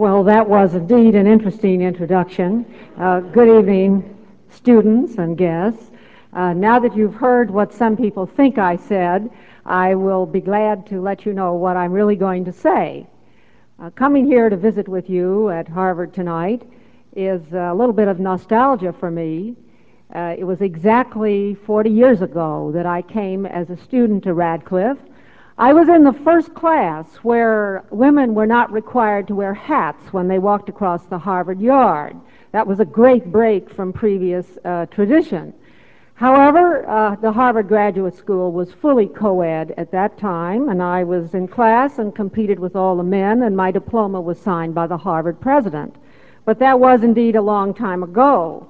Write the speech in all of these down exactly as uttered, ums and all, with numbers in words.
Well, that was indeed an interesting introduction. Uh, good evening, students and guests. Uh, now that you've heard what some people think I said, I will be glad to let you know what I'm really going to say. Uh, coming here to visit with you at Harvard tonight is a little bit of nostalgia for me. Uh, it was exactly forty years ago that I came as a student to Radcliffe. I was in the first class where women were not required to wear hats when they walked across the Harvard yard. That was a great break from previous uh, tradition. However, uh, the Harvard Graduate School was fully co-ed at that time, and I was in class and competed with all the men, and my diploma was signed by the Harvard president. But that was indeed a long time ago.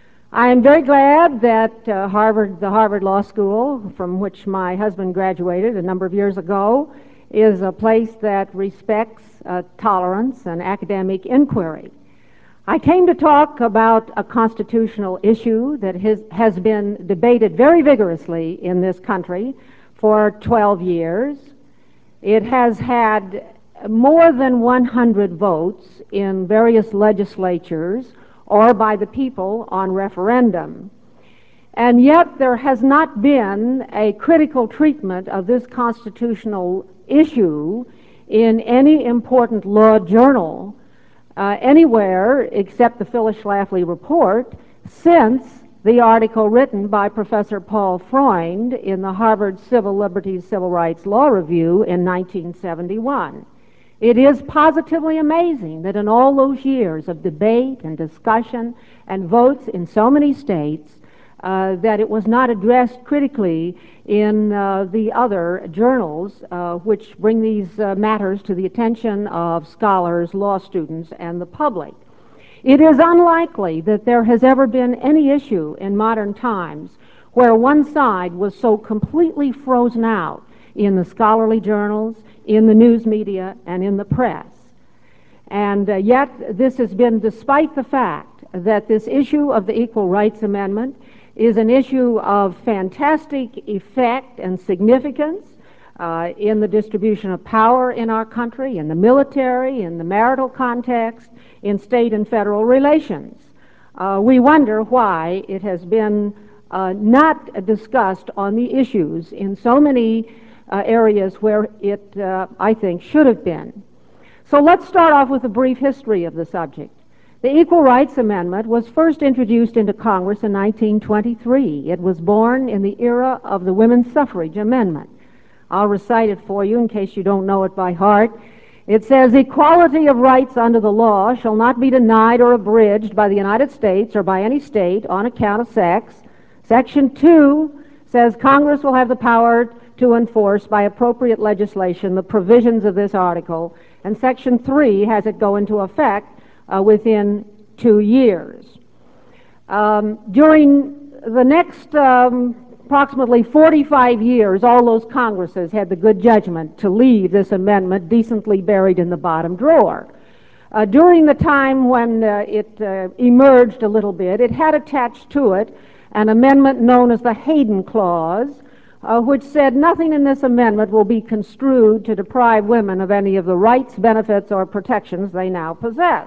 I am very glad that uh, Harvard, the Harvard Law School, from which my husband graduated a number of years ago, is a place that respects uh, tolerance and academic inquiry. I came to talk about a constitutional issue that has, has been debated very vigorously in this country for twelve years. It has had more than one hundred votes in various legislatures or by the people on referendum. And yet there has not been a critical treatment of this constitutional issue in any important law journal uh, anywhere except the Phyllis Schlafly report since the article written by Professor Paul Freund in the Harvard Civil Liberties Civil Rights Law Review in nineteen seventy-one. It is positively amazing that in all those years of debate and discussion and votes in so many states, uh, that it was not addressed critically in uh, the other journals uh, which bring these uh, matters to the attention of scholars, law students, and the public. It is unlikely that there has ever been any issue in modern times where one side was so completely frozen out in the scholarly journals, in the news media, and in the press. And uh, yet this has been despite the fact that this issue of the Equal Rights Amendment is an issue of fantastic effect and significance uh, in the distribution of power in our country, in the military, in the marital context, in state and federal relations. Uh, we wonder why it has been uh, not discussed on the issues in so many Uh, areas where it, uh, I think, should have been. So let's start off with a brief history of the subject. The Equal Rights Amendment was first introduced into Congress in nineteen twenty-three. It was born in the era of the Women's Suffrage Amendment. I'll recite it for you in case you don't know it by heart. It says, "Equality of rights under the law shall not be denied or abridged by the United States or by any state on account of sex." Section two says Congress will have the power to enforce by appropriate legislation the provisions of this article, and Section three has it go into effect uh, within two years. Um, during the next um, approximately forty-five years, all those Congresses had the good judgment to leave this amendment decently buried in the bottom drawer. Uh, during the time when uh, it uh, emerged a little bit, it had attached to it an amendment known as the Hayden Clause, Uh, which said nothing in this amendment will be construed to deprive women of any of the rights, benefits, or protections they now possess.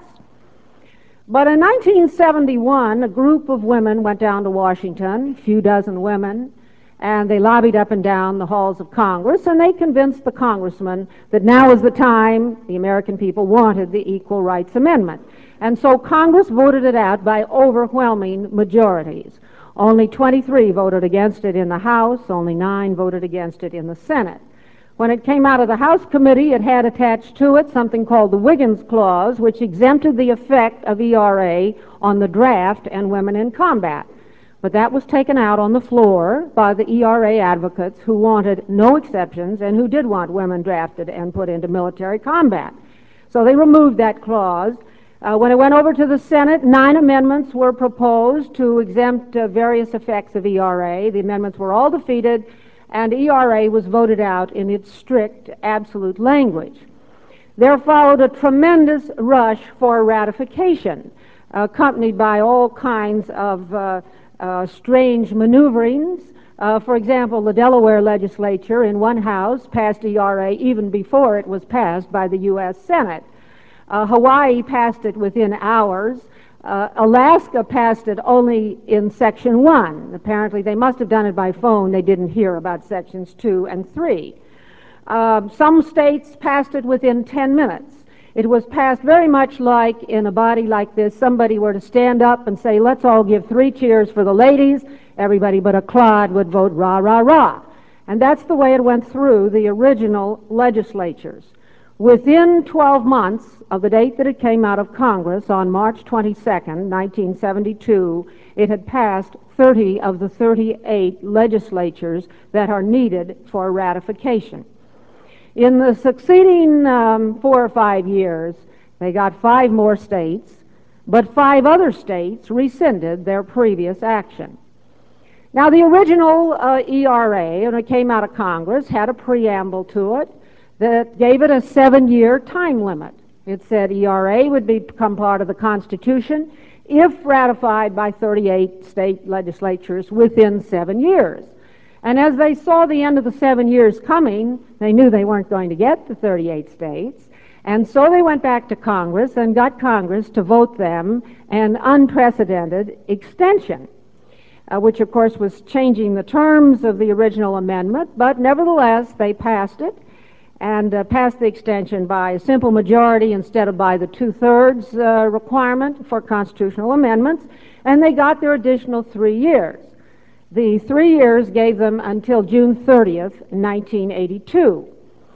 But in nineteen seventy-one, a group of women went down to Washington, a few dozen women, and they lobbied up and down the halls of Congress, and they convinced the congressman that now is the time the American people wanted the Equal Rights Amendment. And so Congress voted it out by overwhelming majorities. Only twenty-three voted against it in the House, only nine voted against it in the Senate. When it came out of the House committee, it had attached to it something called the Wiggins Clause, which exempted the effect of E R A on the draft and women in combat. But that was taken out on the floor by the E R A advocates who wanted no exceptions and who did want women drafted and put into military combat. So they removed that clause. Uh, when it went over to the Senate, nine amendments were proposed to exempt uh, various effects of E R A. The amendments were all defeated, and E R A was voted out in its strict, absolute language. There followed a tremendous rush for ratification, accompanied by all kinds of uh, uh, strange maneuverings. Uh, for example, the Delaware legislature in one house passed E R A even before it was passed by the U S Senate. Uh, Hawaii passed it within hours. Uh, Alaska passed it only in Section one. Apparently, they must have done it by phone. They didn't hear about Sections two and three. Uh, some states passed it within ten minutes. It was passed very much like in a body like this, somebody were to stand up and say, let's all give three cheers for the ladies. Everybody but a clod would vote rah, rah, rah. And that's the way it went through the original legislatures. Within twelve months of the date that it came out of Congress, on March twenty-second, nineteen seventy-two, it had passed thirty of the thirty-eight legislatures that are needed for ratification. In the succeeding um, four or five years, they got five more states, but five other states rescinded their previous action. Now, the original uh, E R A, when it came out of Congress, had a preamble to it that gave it a seven-year time limit. It said E R A would become part of the Constitution if ratified by thirty-eight state legislatures within seven years. And as they saw the end of the seven years coming, they knew they weren't going to get the thirty-eight states. And so they went back to Congress and got Congress to vote them an unprecedented extension, uh, which of course was changing the terms of the original amendment, but nevertheless they passed it and uh, passed the extension by a simple majority instead of by the two-thirds uh, requirement for constitutional amendments, and they got their additional three years. The three years gave them until June thirtieth, nineteen eighty-two.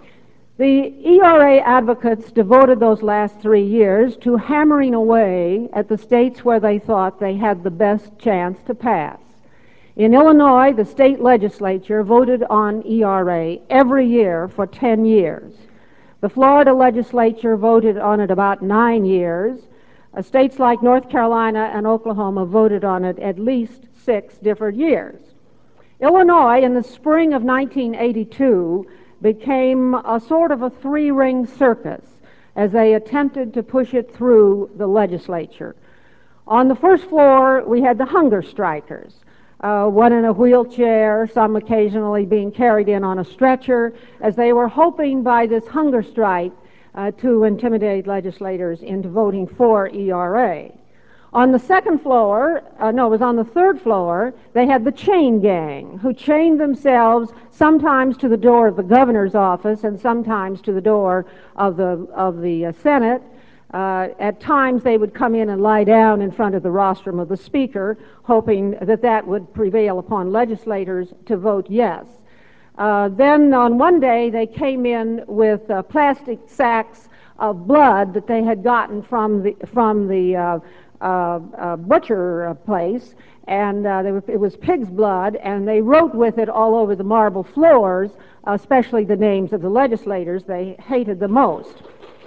The E R A advocates devoted those last three years to hammering away at the states where they thought they had the best chance to pass. In Illinois, the state legislature voted on E R A every year for ten years. The Florida legislature voted on it about nine years. Uh, states like North Carolina and Oklahoma voted on it at least six different years. Illinois, in the spring of nineteen eighty-two, became a sort of a three-ring circus as they attempted to push it through the legislature. On the first floor, we had the hunger strikers, uh, one in a wheelchair, some occasionally being carried in on a stretcher, as they were hoping by this hunger strike uh, to intimidate legislators into voting for E R A. On the second floor, uh, no, it was on the third floor, they had the chain gang, who chained themselves sometimes to the door of the governor's office and sometimes to the door of the, of the uh, Senate. Uh, at times they would come in and lie down in front of the rostrum of the speaker, hoping that that would prevail upon legislators to vote yes. Uh, then on one day they came in with uh, plastic sacks of blood that they had gotten from the, from the uh, Uh, uh, butcher uh, place, and uh, were, it was pig's blood, and they wrote with it all over the marble floors, uh, especially the names of the legislators they hated the most.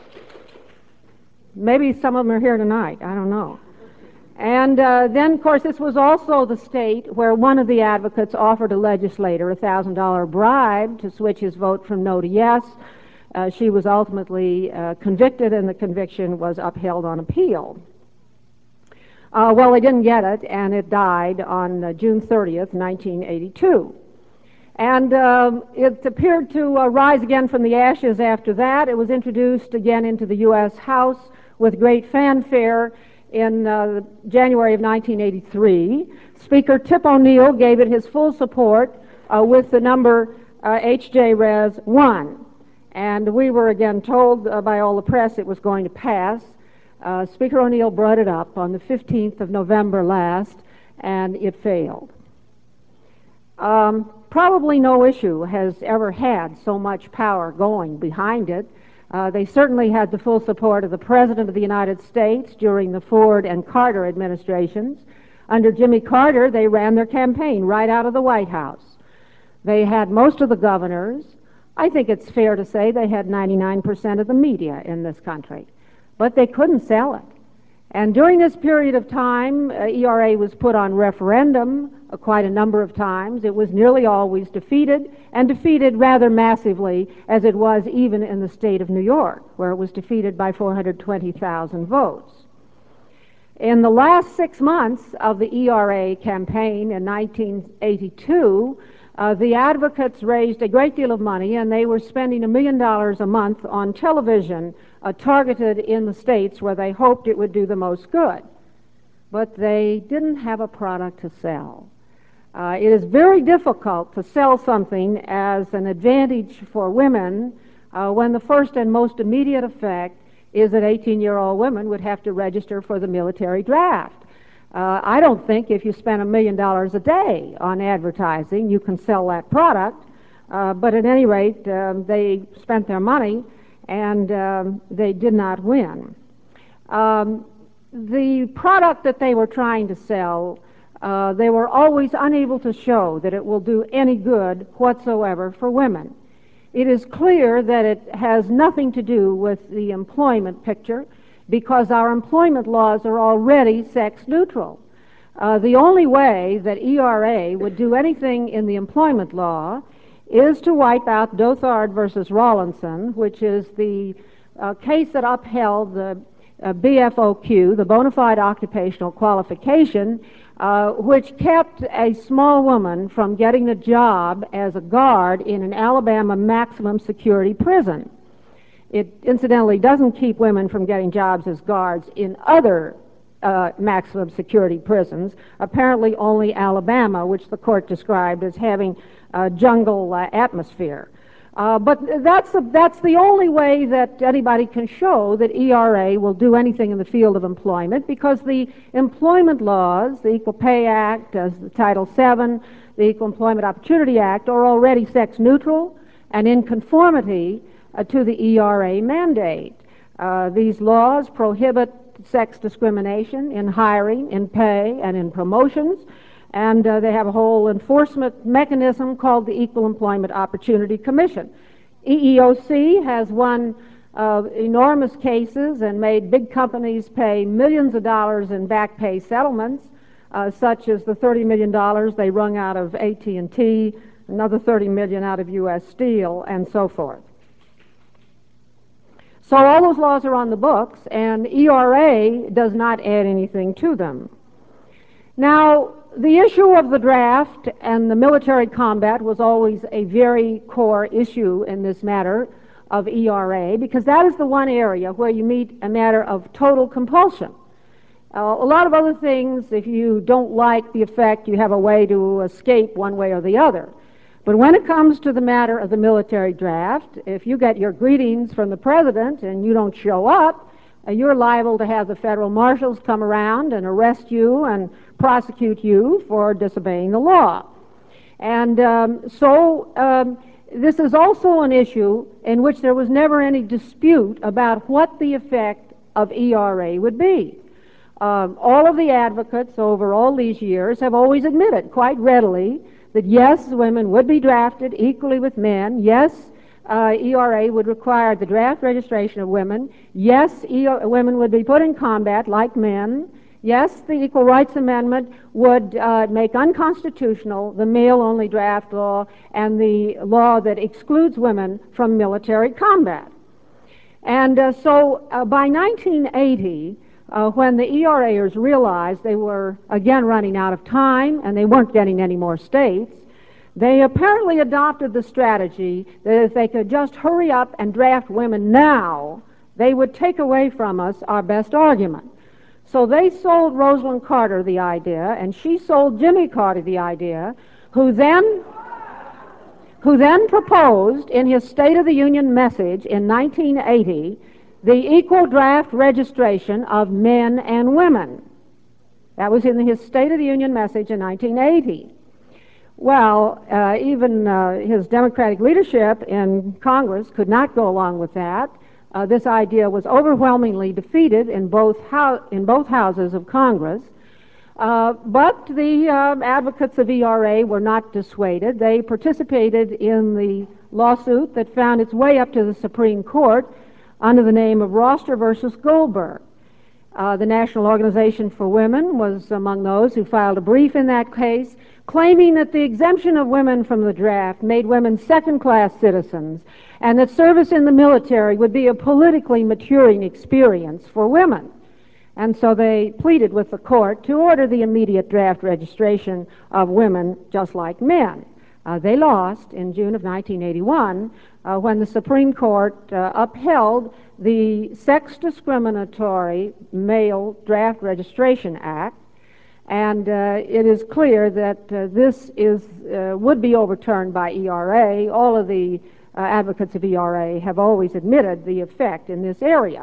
Maybe some of them are here tonight, I don't know. And uh, then, of course, this was also the state where one of the advocates offered a legislator a one thousand dollar bribe to switch his vote from no to yes. Uh, she was ultimately uh, convicted, and the conviction was upheld on appeal. Uh, well, they didn't get it, and it died on uh, June thirtieth, nineteen eighty-two. And uh, it appeared to uh, rise again from the ashes after that. It was introduced again into the U S House with great fanfare in uh, January of nineteen eighty-three. Speaker Tip O'Neill gave it his full support uh, with the number uh, H J Res one. And we were again told uh, by all the press it was going to pass. Uh, Speaker O'Neill brought it up on the fifteenth of November last, and it failed. Um, probably no issue has ever had so much power going behind it. Uh, they certainly had the full support of the President of the United States during the Ford and Carter administrations. Under Jimmy Carter, they ran their campaign right out of the White House. They had most of the governors. I think it's fair to say they had ninety-nine percent of the media in this country. But they couldn't sell it. And during this period of time, uh, E R A was put on referendum uh, quite a number of times. It was nearly always defeated, and defeated rather massively, as it was even in the state of New York, where it was defeated by four hundred twenty thousand votes. In the last six months of the E R A campaign in nineteen eighty-two, uh, the advocates raised a great deal of money, and they were spending a million dollars a month on television uh, targeted in the states where they hoped it would do the most good. But they didn't have a product to sell. Uh, it is very difficult to sell something as an advantage for women uh, when the first and most immediate effect is that eighteen-year-old women would have to register for the military draft. Uh, I don't think if you spend a million dollars a day on advertising, you can sell that product. Uh, but at any rate, um, they spent their money and um, they did not win. Um, the product that they were trying to sell, uh, they were always unable to show that it will do any good whatsoever for women. It is clear that it has nothing to do with the employment picture because our employment laws are already sex neutral. Uh, the only way that E R A would do anything in the employment law is to wipe out Dothard versus Rawlinson, which is the uh, case that upheld the uh, B F O Q, the bona fide occupational qualification, uh, which kept a small woman from getting a job as a guard in an Alabama maximum security prison. It incidentally doesn't keep women from getting jobs as guards in other uh, maximum security prisons, apparently only Alabama, which the court described as having a jungle uh, atmosphere. Uh, but that's the, that's the only way that anybody can show that E R A will do anything in the field of employment, because the employment laws, the Equal Pay Act, as the Title seven, the Equal Employment Opportunity Act, are already sex neutral and in conformity uh, to the E R A mandate. Uh, these laws prohibit sex discrimination in hiring, in pay, and in promotions. And uh, they have a whole enforcement mechanism called the Equal Employment Opportunity Commission. E E O C has won uh, enormous cases and made big companies pay millions of dollars in back pay settlements, uh, such as the thirty million dollars they wrung out of A T and T, another thirty million dollars out of U S Steel, and so forth. So all those laws are on the books, and E R A does not add anything to them. Now, the issue of the draft and the military combat was always a very core issue in this matter of E R A, because that is the one area where you meet a matter of total compulsion. Uh, a lot of other things, if you don't like the effect, you have a way to escape one way or the other. But when it comes to the matter of the military draft, if you get your greetings from the president and you don't show up, uh, you're liable to have the federal marshals come around and arrest you and prosecute you for disobeying the law. And um, so um, this is also an issue in which there was never any dispute about what the effect of E R A would be. Um, all of the advocates over all these years have always admitted quite readily that yes, women would be drafted equally with men. Yes, uh, E R A would require the draft registration of women. Yes, e women would be put in combat like men. Yes, the Equal Rights Amendment would uh, make unconstitutional the male-only draft law and the law that excludes women from military combat. And uh, so uh, by nineteen eighty, uh, when the E R Aers realized they were again running out of time and they weren't getting any more states, they apparently adopted the strategy that if they could just hurry up and draft women now, they would take away from us our best argument. So they sold Rosalind Carter the idea, and she sold Jimmy Carter the idea, who then, who then proposed in his State of the Union message in nineteen eighty the equal draft registration of men and women. That was in his State of the Union message in nineteen eighty. Well, uh, even uh, his Democratic leadership in Congress could not go along with that. Uh, this idea was overwhelmingly defeated in both, in both houses of Congress. Uh, but the uh, advocates of E R A were not dissuaded. They participated in the lawsuit that found its way up to the Supreme Court under the name of Roster versus Goldberg. Uh, the National Organization for Women was among those who filed a brief in that case, claiming that the exemption of women from the draft made women second-class citizens and that service in the military would be a politically maturing experience for women. And so they pleaded with the court to order the immediate draft registration of women just like men. Uh, they lost in June of nineteen eighty-one uh, when the Supreme Court uh, upheld the Sex Discriminatory Male Draft Registration Act, and uh, it is clear that uh, this is, uh, would be overturned by E R A. All of the uh, advocates of E R A have always admitted the effect in this area.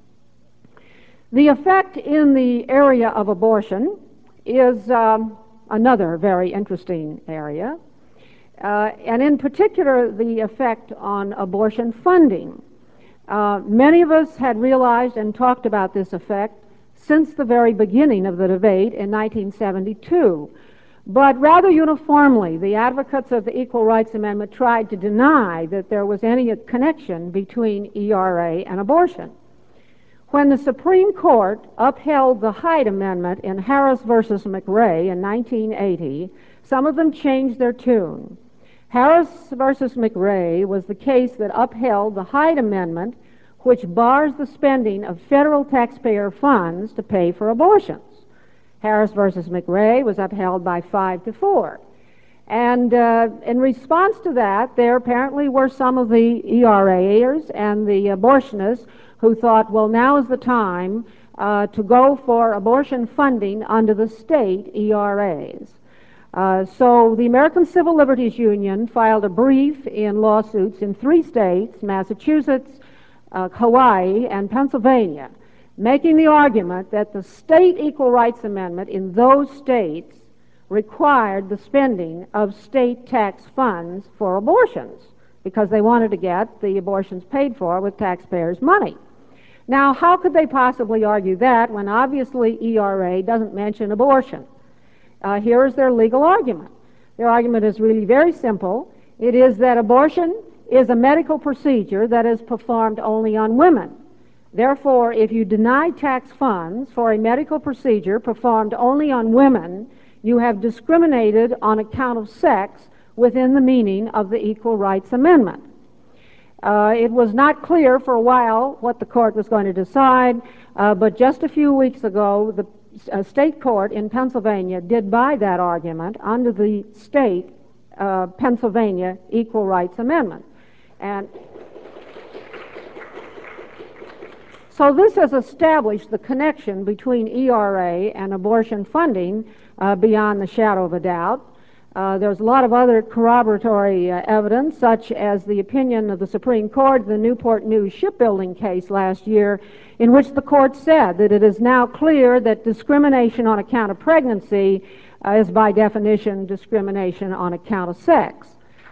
The effect in the area of abortion is um, another very interesting area. Uh, and in particular, the effect on abortion funding. Uh, many of us had realized and talked about this effect since the very beginning of the debate in nineteen seventy-two. But rather uniformly, the advocates of the Equal Rights Amendment tried to deny that there was any connection between E R A and abortion. When the Supreme Court upheld the Hyde Amendment in Harris versus McRae in nineteen eighty, some of them changed their tune. Harris versus McRae was the case that upheld the Hyde Amendment, which bars the spending of federal taxpayer funds to pay for abortions. Harris versus McRae was upheld by five to four. And uh, in response to that, there apparently were some of the E R Aers and the abortionists who thought, well, now is the time uh, to go for abortion funding under the state E R As. Uh, so the American Civil Liberties Union filed a brief in lawsuits in three states, Massachusetts, uh, Hawaii, and Pennsylvania, making the argument that the state Equal Rights Amendment in those states required the spending of state tax funds for abortions because they wanted to get the abortions paid for with taxpayers' money. Now, how could they possibly argue that when obviously E R A doesn't mention abortion? Uh, here is their legal argument. Their argument is really very simple. It is that abortion is a medical procedure that is performed only on women. Therefore, if you deny tax funds for a medical procedure performed only on women, you have discriminated on account of sex within the meaning of the Equal Rights Amendment. Uh, it was not clear for a while what the court was going to decide, uh, but just a few weeks ago, the uh, state court in Pennsylvania did buy that argument under the state uh, Pennsylvania Equal Rights Amendment. And so this has established the connection between E R A and abortion funding uh, beyond the shadow of a doubt. Uh, there's a lot of other corroboratory uh, evidence, such as the opinion of the Supreme Court in the Newport News shipbuilding case last year, in which the court said that it is now clear that discrimination on account of pregnancy uh, is by definition discrimination on account of sex.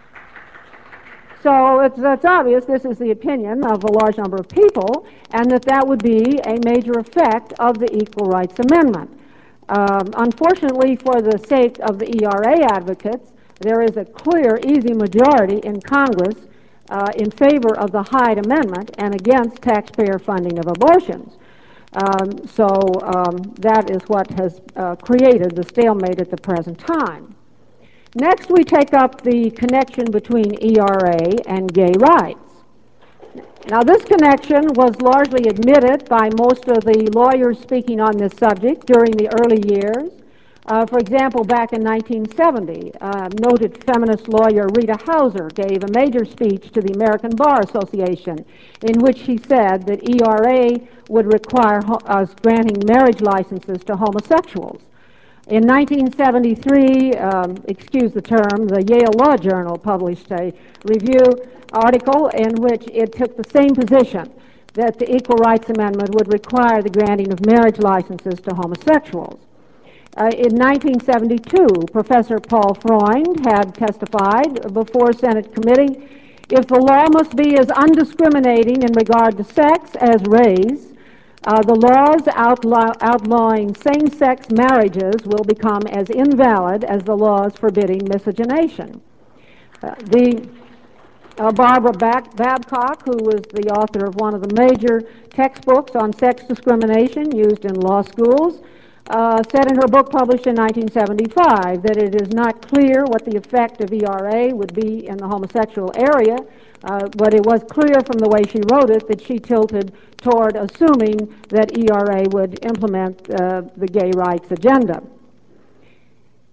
So it's, it's obvious this is the opinion of a large number of people, and that that would be a major effect of the Equal Rights Amendment. Um, unfortunately, for the sake of the E R A advocates, there is a clear, easy majority in Congress uh, in favor of the Hyde Amendment and against taxpayer funding of abortions. Um, so um, that is what has uh, created the stalemate at the present time. Next, we take up the connection between E R A and gay rights. Now, this connection was largely admitted by most of the lawyers speaking on this subject during the early years. Uh, for example, back in nineteen seventy, uh, noted feminist lawyer Rita Hauser gave a major speech to the American Bar Association in which she said that E R A would require us granting marriage licenses to homosexuals. In nineteen seventy-three, um, excuse the term, the Yale Law Journal published a review article in which it took the same position, that the Equal Rights Amendment would require the granting of marriage licenses to homosexuals. Uh, in nineteen seventy-two, Professor Paul Freund had testified before a Senate committee, if the law must be as undiscriminating in regard to sex as race, Uh, the laws outlaw outlawing same-sex marriages will become as invalid as the laws forbidding miscegenation. Uh, the uh, Barbara Babcock, who was the author of one of the major textbooks on sex discrimination used in law schools, uh, said in her book published in nineteen seventy-five that it is not clear what the effect of E R A would be in the homosexual area, uh, but it was clear from the way she wrote it that she tilted toward assuming that E R A would implement uh, the gay rights agenda.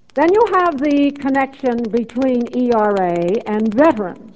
Then you have the connection between E R A and veterans.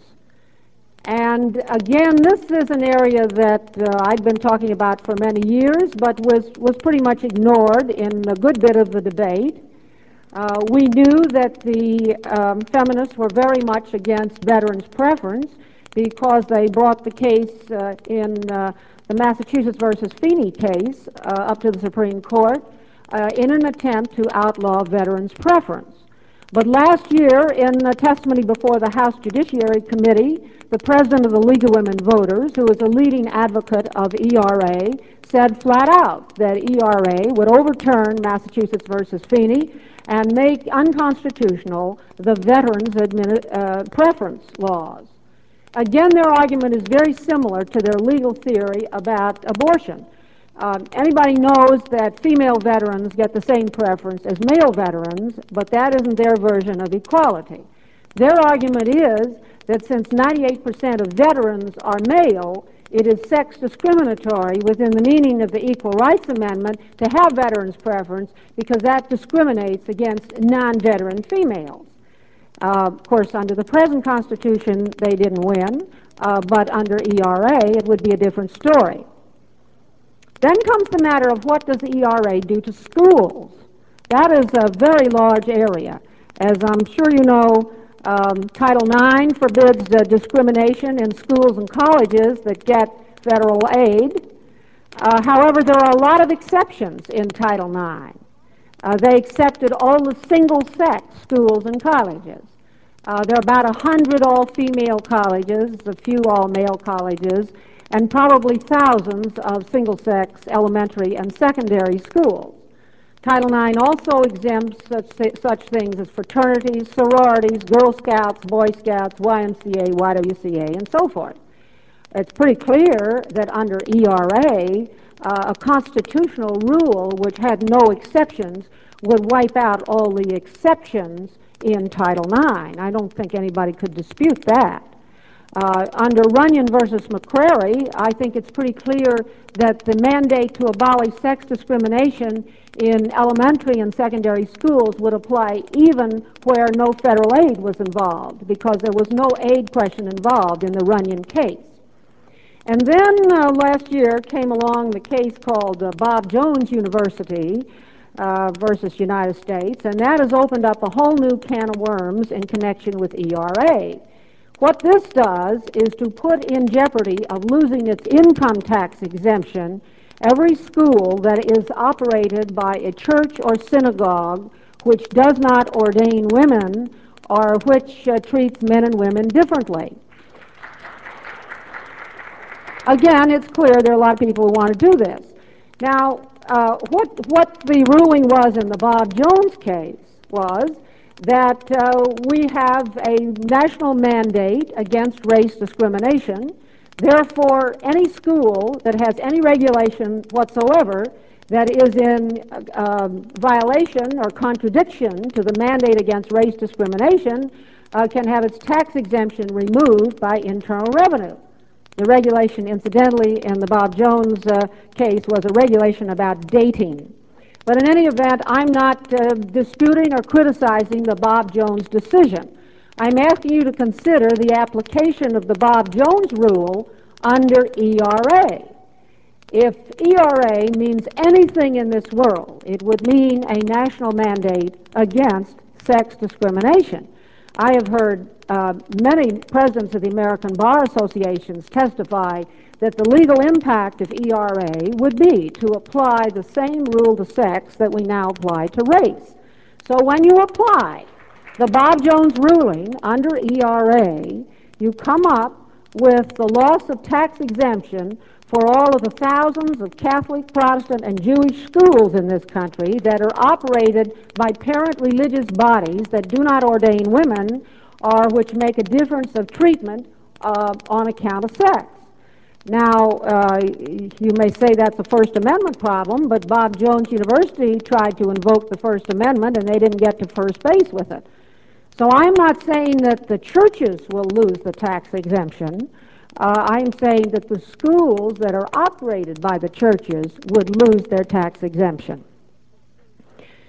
And again, this is an area that uh, I'd been talking about for many years, but was, was pretty much ignored in a good bit of the debate. Uh, we knew that the um, feminists were very much against veterans' preference because they brought the case uh, in uh, the Massachusetts versus Feeney case uh, up to the Supreme Court uh, in an attempt to outlaw veterans' preference. But last year, in a testimony before the House Judiciary Committee, the president of the League of Women Voters, who is a leading advocate of E R A, said flat out that E R A would overturn Massachusetts versus Feeney and make unconstitutional the veterans' uh, preference laws. Again, their argument is very similar to their legal theory about abortion. Um, anybody knows that female veterans get the same preference as male veterans, but that isn't their version of equality. Their argument is that since ninety-eight percent of veterans are male, it is sex discriminatory within the meaning of the Equal Rights Amendment to have veterans' preference because that discriminates against non-veteran females. Uh, of course, under the present Constitution, they didn't win, uh, but under E R A, it would be a different story. Then comes the matter of what does the E R A do to schools? That is a very large area. As I'm sure you know, um, Title nine forbids uh, discrimination in schools and colleges that get federal aid. Uh, however, there are a lot of exceptions in Title nine. Uh, they accepted all the single-sex schools and colleges. Uh, there are about one hundred all-female colleges, a few all-male colleges, and probably thousands of single-sex elementary and secondary schools. Title nine also exempts such, such things as fraternities, sororities, Girl Scouts, Boy Scouts, Y M C A, Y W C A, and so forth. It's pretty clear that under E R A, uh, a constitutional rule which had no exceptions would wipe out all the exceptions in Title nine. I don't think anybody could dispute that. Uh, under Runyon versus McCrary, I think it's pretty clear that the mandate to abolish sex discrimination in elementary and secondary schools would apply even where no federal aid was involved, because there was no aid question involved in the Runyon case. And then uh, last year came along the case called uh, Bob Jones University uh, versus United States, and that has opened up a whole new can of worms in connection with E R A. What this does is to put in jeopardy of losing its income tax exemption every school that is operated by a church or synagogue which does not ordain women or which uh, treats men and women differently. Again, it's clear there are a lot of people who want to do this. Now, uh, what, what the ruling was in the Bob Jones case was that uh, we have a national mandate against race discrimination. Therefore, any school that has any regulation whatsoever that is in uh, violation or contradiction to the mandate against race discrimination uh, can have its tax exemption removed by Internal Revenue. The regulation, incidentally, in the Bob Jones uh, case was a regulation about dating. But in any event, I'm not uh, disputing or criticizing the Bob Jones decision. I'm asking you to consider the application of the Bob Jones rule under E R A. If E R A means anything in this world, it would mean a national mandate against sex discrimination. I have heard uh, many presidents of the American Bar Associations testify that the legal impact of E R A would be to apply the same rule to sex that we now apply to race. So when you apply the Bob Jones ruling under E R A, you come up with the loss of tax exemption for all of the thousands of Catholic, Protestant, and Jewish schools in this country that are operated by parent religious bodies that do not ordain women or which make a difference of treatment uh, on account of sex. Now, uh, you may say that's a First Amendment problem, but Bob Jones University tried to invoke the First Amendment and they didn't get to first base with it. So I'm not saying that the churches will lose the tax exemption. Uh, I'm saying that the schools that are operated by the churches would lose their tax exemption.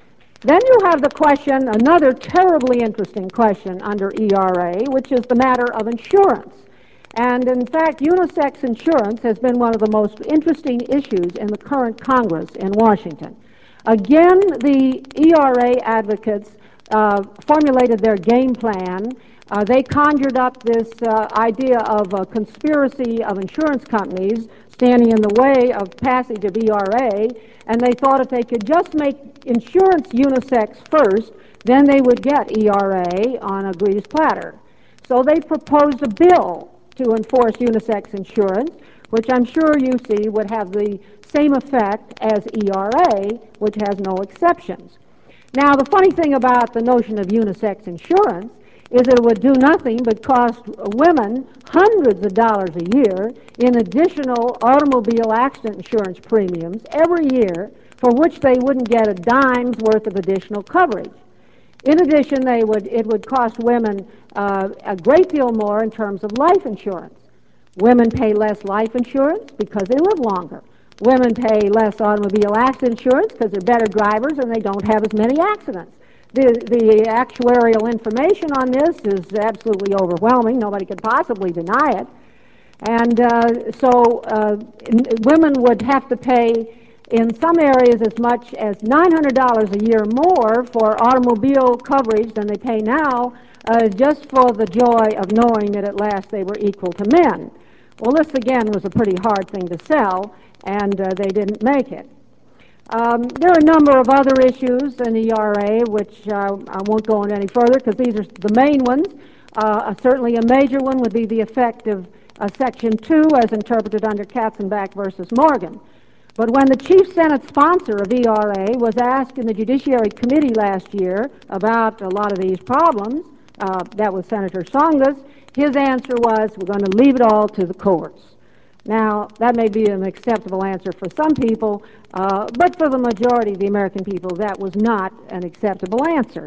Then you have the question, another terribly interesting question under E R A, which is the matter of insurance. And in fact, unisex insurance has been one of the most interesting issues in the current Congress in Washington. Again, the E R A advocates uh, formulated their game plan. Uh, they conjured up this uh, idea of a conspiracy of insurance companies standing in the way of passage of E R A, and they thought if they could just make insurance unisex first, then they would get E R A on a greased platter. So they proposed a bill to enforce unisex insurance, which I'm sure you see would have the same effect as E R A, which has no exceptions. Now, the funny thing about the notion of unisex insurance is that it would do nothing but cost women hundreds of dollars a year in additional automobile accident insurance premiums every year, for which they wouldn't get a dime's worth of additional coverage. In addition, they would, it would cost women uh, a great deal more in terms of life insurance. Women pay less life insurance because they live longer. Women pay less automobile accident insurance because they're better drivers and they don't have as many accidents. The, the actuarial information on this is absolutely overwhelming. Nobody could possibly deny it. And uh, so uh, women would have to pay in some areas as much as nine hundred dollars a year more for automobile coverage than they pay now, uh, just for the joy of knowing that at last they were equal to men. Well, this again was a pretty hard thing to sell, and uh, they didn't make it. Um, there are a number of other issues in E R A, which uh, I won't go into any further because these are the main ones. Uh, certainly a major one would be the effect of uh, Section two as interpreted under Katzenbach versus Morgan. But when the chief Senate sponsor of E R A was asked in the Judiciary Committee last year about a lot of these problems, uh, that was Senator Tsongas, his answer was, we're going to leave it all to the courts. Now, that may be an acceptable answer for some people, uh, but for the majority of the American people, that was not an acceptable answer.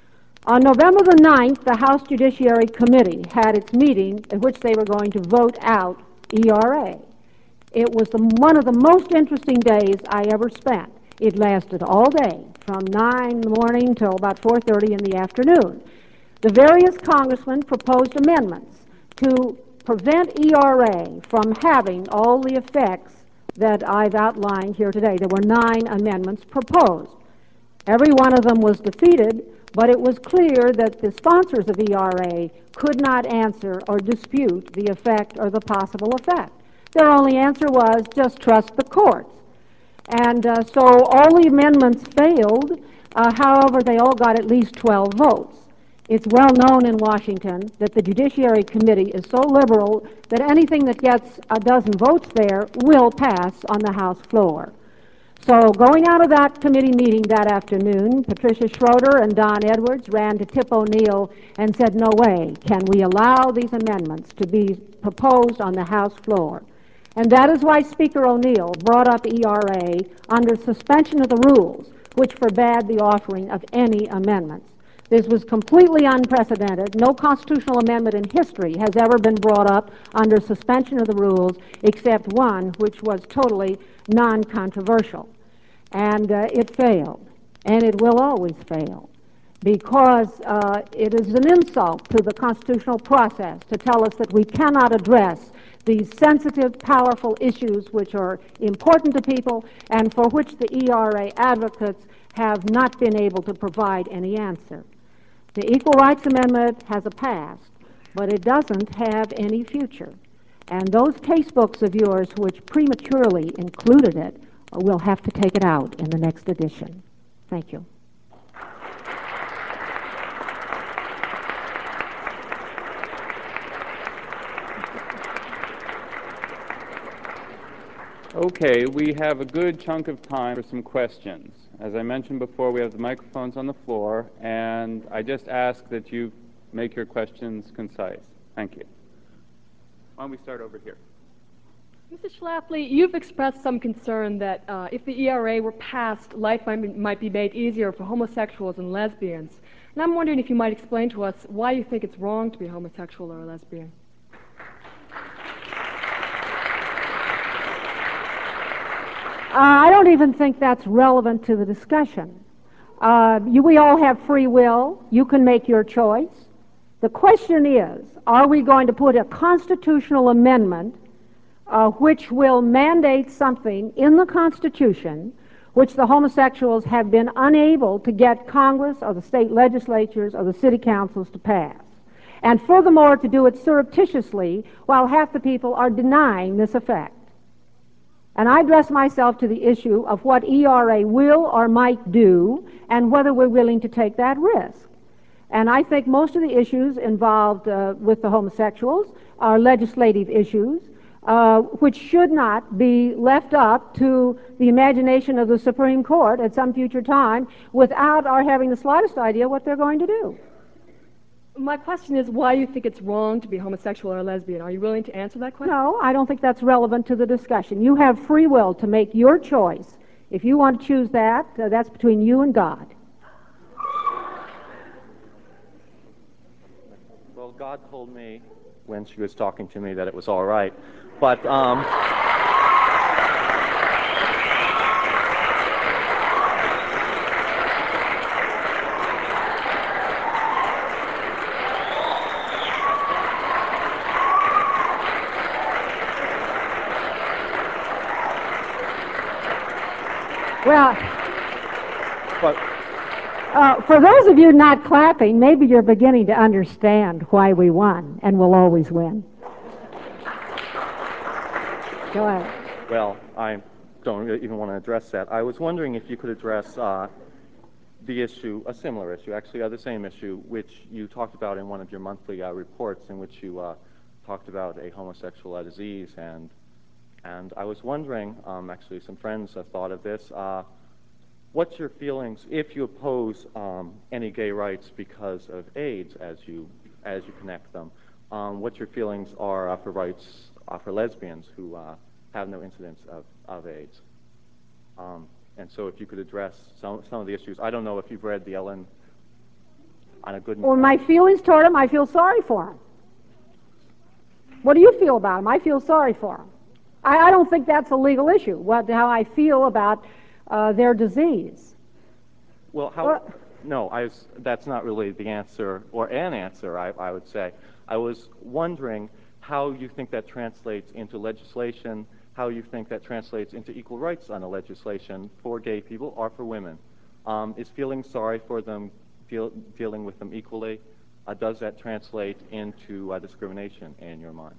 On November the ninth, the House Judiciary Committee had its meeting in which they were going to vote out E R A. It was the, one of the most interesting days I ever spent. It lasted all day, from nine in the morning till about four thirty in the afternoon. The various congressmen proposed amendments to prevent E R A from having all the effects that I've outlined here today. There were nine amendments proposed. Every one of them was defeated, but it was clear that the sponsors of E R A could not answer or dispute the effect or the possible effect. Their only answer was just trust the courts. And uh, so all the amendments failed. Uh, however, they all got at least twelve votes. It's well known in Washington that the Judiciary Committee is so liberal that anything that gets a dozen votes there will pass on the House floor. So going out of that committee meeting that afternoon, Patricia Schroeder and Don Edwards ran to Tip O'Neill and said, no way can we allow these amendments to be proposed on the House floor. And that is why Speaker O'Neill brought up E R A under suspension of the rules, which forbade the offering of any amendments. This was completely unprecedented. No constitutional amendment in history has ever been brought up under suspension of the rules except one, which was totally non-controversial. And uh, it failed, and it will always fail, because uh, it is an insult to the constitutional process to tell us that we cannot address these sensitive, powerful issues which are important to people and for which the E R A advocates have not been able to provide any answer. The Equal Rights Amendment has a past, but it doesn't have any future. And those casebooks of yours which prematurely included it will have to take it out in the next edition. Thank you. Okay, we have a good chunk of time for some questions. As I mentioned before, we have the microphones on the floor, and I just ask that you make your questions concise. Thank you. Why don't we start over here? Missus Schlafly, you've expressed some concern that uh, if the E R A were passed, life might be, might be made easier for homosexuals and lesbians. And I'm wondering if you might explain to us why you think it's wrong to be homosexual or a lesbian. Uh, I don't even think that's relevant to the discussion. Uh, you, we all have free will. You can make your choice. The question is, are we going to put a constitutional amendment uh, which will mandate something in the Constitution which the homosexuals have been unable to get Congress or the state legislatures or the city councils to pass? And furthermore, to do it surreptitiously while half the people are denying this effect. And I address myself to the issue of what E R A will or might do and whether we're willing to take that risk. And I think most of the issues involved uh, with the homosexuals are legislative issues, uh, which should not be left up to the imagination of the Supreme Court at some future time without our having the slightest idea what they're going to do. My question is why you think it's wrong to be homosexual or lesbian. Are you willing to answer that question? No, I don't think that's relevant to the discussion. You have free will to make your choice. If you want to choose that, uh, that's between you and God. Well, God told me when she was talking to me that it was all right. But, um... Well, but uh, for those of you not clapping, maybe you're beginning to understand why we won and will always win. Go ahead. Well, I don't really even want to address that. I was wondering if you could address uh, the issue, a similar issue, actually uh, the same issue, which you talked about in one of your monthly uh, reports in which you uh, talked about a homosexual uh, disease. And And I was wondering, um, actually some friends have thought of this, uh, what's your feelings if you oppose um, any gay rights because of AIDS as you as you connect them? Um, what your feelings are uh, for rights uh, for lesbians who uh, have no incidence of, of AIDS? Um, and so if you could address some, some of the issues. I don't know if you've read the Ellen on a good... Well, my feelings toward him, I feel sorry for him. What do you feel about him? I feel sorry for him. I, I don't think that's a legal issue, what, how I feel about uh, their disease. Well, how... Well, no, I was, that's not really the answer, or an answer, I, I would say. I was wondering how you think that translates into legislation, how you think that translates into equal rights on a legislation for gay people or for women. Um, is feeling sorry for them, deal, dealing with them equally, uh, does that translate into uh, discrimination in your mind?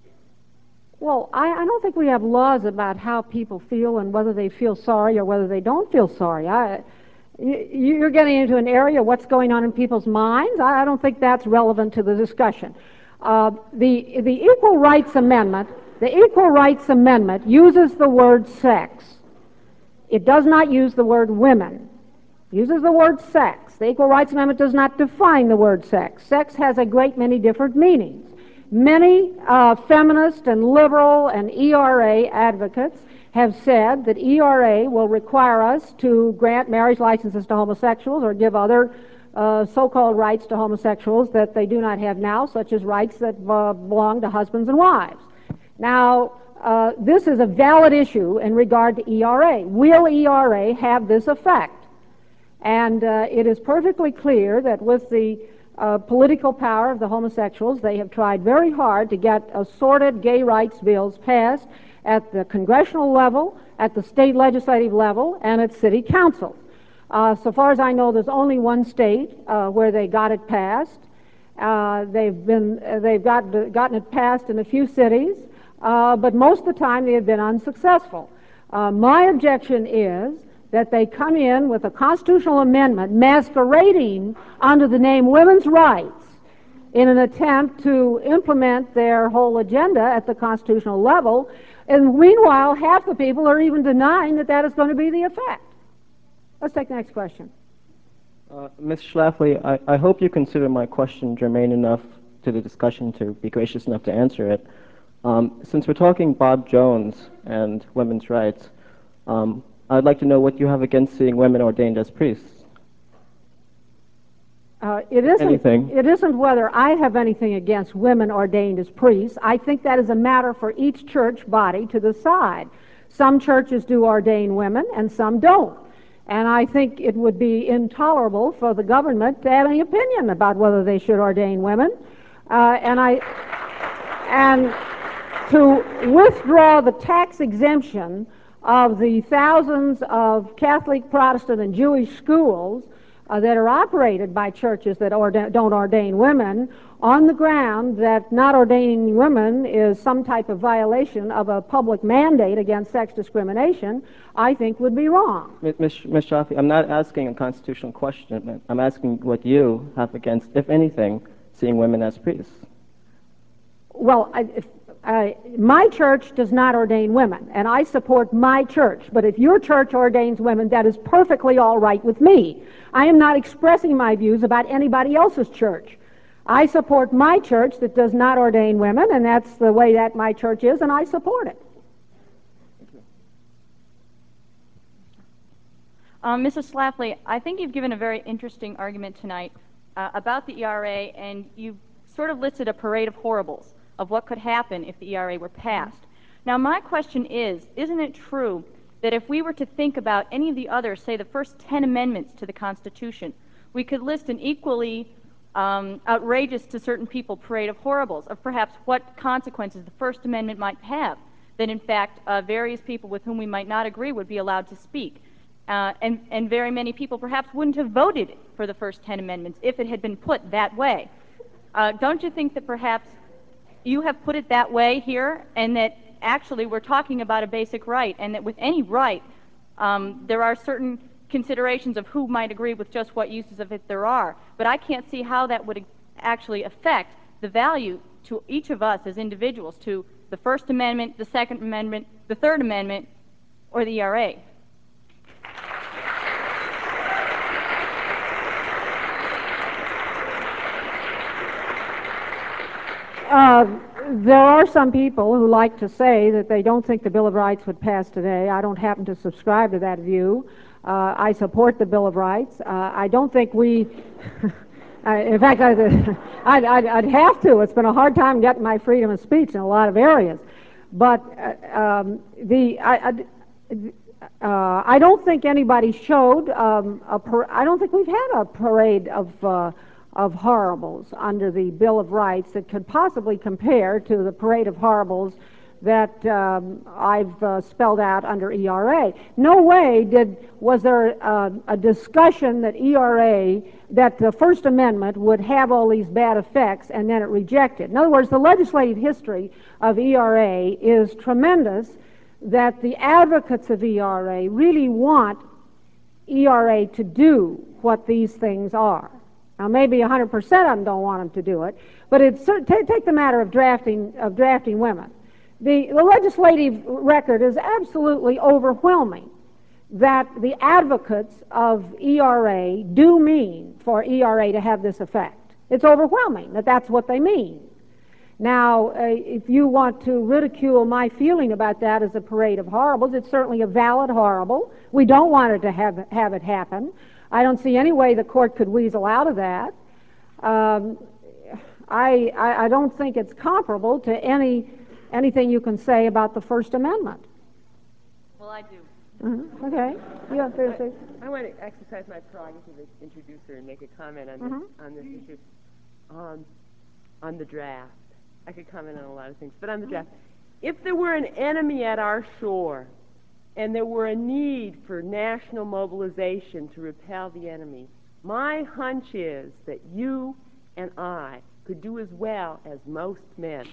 Well, I, I don't think we have laws about how people feel and whether they feel sorry or whether they don't feel sorry. I, you, you're getting into an area of what's going on in people's minds. I, I don't think that's relevant to the discussion. Uh, the, the Equal Rights Amendment, the Equal Rights Amendment uses the word sex. It does not use the word women. It uses the word sex. The Equal Rights Amendment does not define the word sex. Sex has a great many different meanings. Many uh, feminist and liberal and E R A advocates have said that E R A will require us to grant marriage licenses to homosexuals or give other uh, so-called rights to homosexuals that they do not have now, such as rights that uh, belong to husbands and wives. Now, uh, this is a valid issue in regard to E R A. Will E R A have this effect? And uh, it is perfectly clear that with the Uh, political power of the homosexuals, they have tried very hard to get assorted gay rights bills passed at the congressional level, at the state legislative level, and at city council. Uh, so far as I know, there's only one state uh, where they got it passed. Uh, they've been uh, they've got, gotten it passed in a few cities, uh, but most of the time they have been unsuccessful. Uh, my objection is that they come in with a constitutional amendment masquerading under the name women's rights in an attempt to implement their whole agenda at the constitutional level, and meanwhile half the people are even denying that that is going to be the effect. Let's take the next question. Uh, Miz Schlafly, I, I hope you consider my question germane enough to the discussion to be gracious enough to answer it. Um, since we're talking Bob Jones and women's rights, um, I'd like to know what you have against seeing women ordained as priests. Uh, it isn't, anything. It isn't whether I have anything against women ordained as priests. I think that is a matter for each church body to decide. Some churches do ordain women and some don't. And I think it would be intolerable for the government to have any opinion about whether they should ordain women. Uh, and I, and to withdraw the tax exemption of the thousands of Catholic, Protestant, and Jewish schools uh, that are operated by churches that orda- don't ordain women, on the ground that not ordaining women is some type of violation of a public mandate against sex discrimination, I think would be wrong. Miz Miz Shafi, I'm not asking a constitutional question. I'm asking what you have against, if anything, seeing women as priests. Well, I, if, I, my church does not ordain women, and I support my church. But if your church ordains women, that is perfectly all right with me. I am not expressing my views about anybody else's church. I support my church that does not ordain women, and that's the way that my church is, and I support it. Um, Missus Schlafly, I think you've given a very interesting argument tonight uh, about the E R A, and you've sort of listed a parade of horribles of what could happen if the E R A were passed. Now, my question is, isn't it true that if we were to think about any of the other, say, the first ten amendments to the Constitution, we could list an equally um, outrageous to certain people parade of horribles of perhaps what consequences the First Amendment might have, that in fact uh, various people with whom we might not agree would be allowed to speak. Uh, and, and very many people perhaps wouldn't have voted for the first ten amendments if it had been put that way. Uh, don't you think that perhaps you have put it that way here, and that actually we're talking about a basic right, and that with any right, um, there are certain considerations of who might agree with just what uses of it there are. But I can't see how that would actually affect the value to each of us as individuals to the First Amendment, the Second Amendment, the Third Amendment, or the E R A. Uh, there are some people who like to say that they don't think the Bill of Rights would pass today. I don't happen to subscribe to that view. Uh, I support the Bill of Rights. Uh, I don't think we, I, in fact, I, I'd, I'd, I'd have to. It's been a hard time getting my freedom of speech in a lot of areas. But uh, um, the, I, I, uh, I don't think anybody showed, um, a par- I don't think we've had a parade of uh, of horribles under the Bill of Rights that could possibly compare to the parade of horribles that um, I've uh, spelled out under E R A. No way did was there uh, a discussion that E R A, that the First Amendment would have all these bad effects and then it rejected. In other words, the legislative history of E R A is tremendous, that the advocates of E R A really want E R A to do what these things are. Now, maybe one hundred percent of them don't want them to do it, but it's, take, take the matter of drafting, of drafting women. The, the legislative record is absolutely overwhelming that the advocates of E R A do mean for E R A to have this effect. It's overwhelming that that's what they mean. Now, uh, if you want to ridicule my feeling about that as a parade of horribles, it's certainly a valid horrible. We don't want it to have, have it happen. I don't see any way the court could weasel out of that. Um, I, I, I don't think it's comparable to any anything you can say about the First Amendment. Well, I do. Mm-hmm. Okay. Yeah, I, I want to exercise my prerogative as introducer and make a comment on this, mm-hmm. on this issue. Um, on the draft. I could comment on a lot of things, but on the draft. If there were an enemy at our shore and there were a need for national mobilization to repel the enemy, my hunch is that you and I could do as well as most men.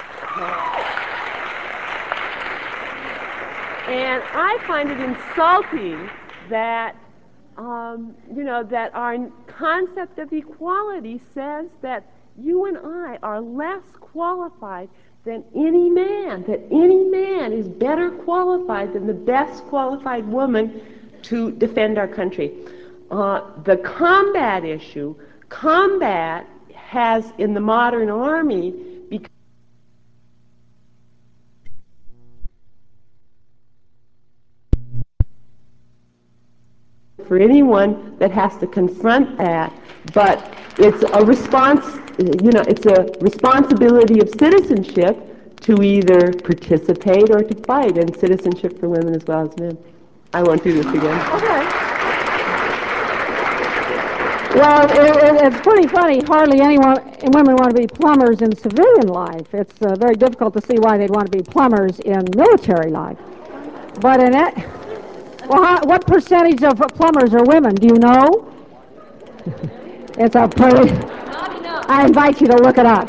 And I find it insulting that, um, you know, that our concept of equality says that you and I are less qualified than any man, that any man is better qualified than the best qualified woman to defend our country. Uh, the combat issue, combat has in the modern army become for anyone that has to confront that, but it's a response, you know, it's a responsibility of citizenship to either participate or to fight, and citizenship for women as well as men. I won't do this again. Okay. Well, it, it, it's pretty funny. Hardly anyone women want to be plumbers in civilian life. It's uh, very difficult to see why they'd want to be plumbers in military life. But in it, well, how, what percentage of plumbers are women? Do you know? It's a pretty. I invite you to look it up.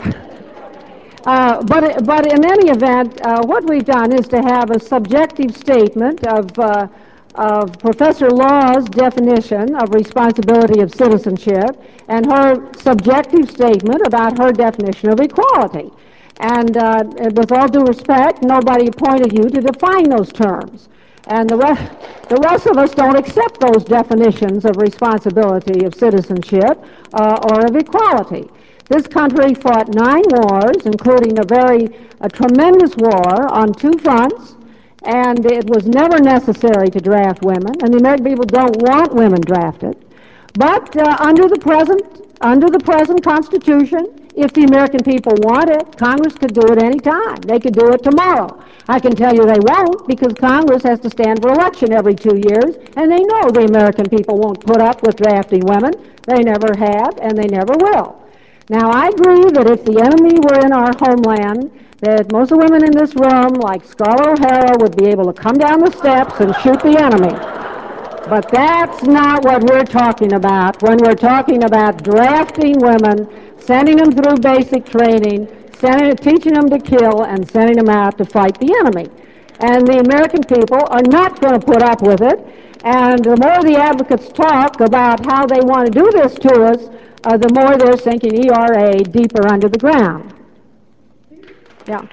Uh, but, but in any event, uh, what we've done is to have a subjective statement of, uh, of Professor Law's definition of responsibility of citizenship and her subjective statement about her definition of equality. And uh, with all due respect, nobody appointed you to define those terms. And the rest, the rest of us don't accept those definitions of responsibility of citizenship uh, or of equality. This country fought nine wars, including a very a tremendous war on two fronts, and it was never necessary to draft women, and the American people don't want women drafted. But uh, under the present under the present Constitution, if the American people want it, Congress could do it any time. They could do it tomorrow. I can tell you they won't, because Congress has to stand for election every two years, and they know the American people won't put up with drafting women. They never have, and they never will. Now, I agree that if the enemy were in our homeland, that most of the women in this room, like Scarlett O'Hara, would be able to come down the steps and shoot the enemy. But that's not what we're talking about when we're talking about drafting women, sending them through basic training, sending, teaching them to kill, and sending them out to fight the enemy. And the American people are not going to put up with it. And the more the advocates talk about how they want to do this to us, uh, the more they're sinking E R A deeper under the ground. Yeah.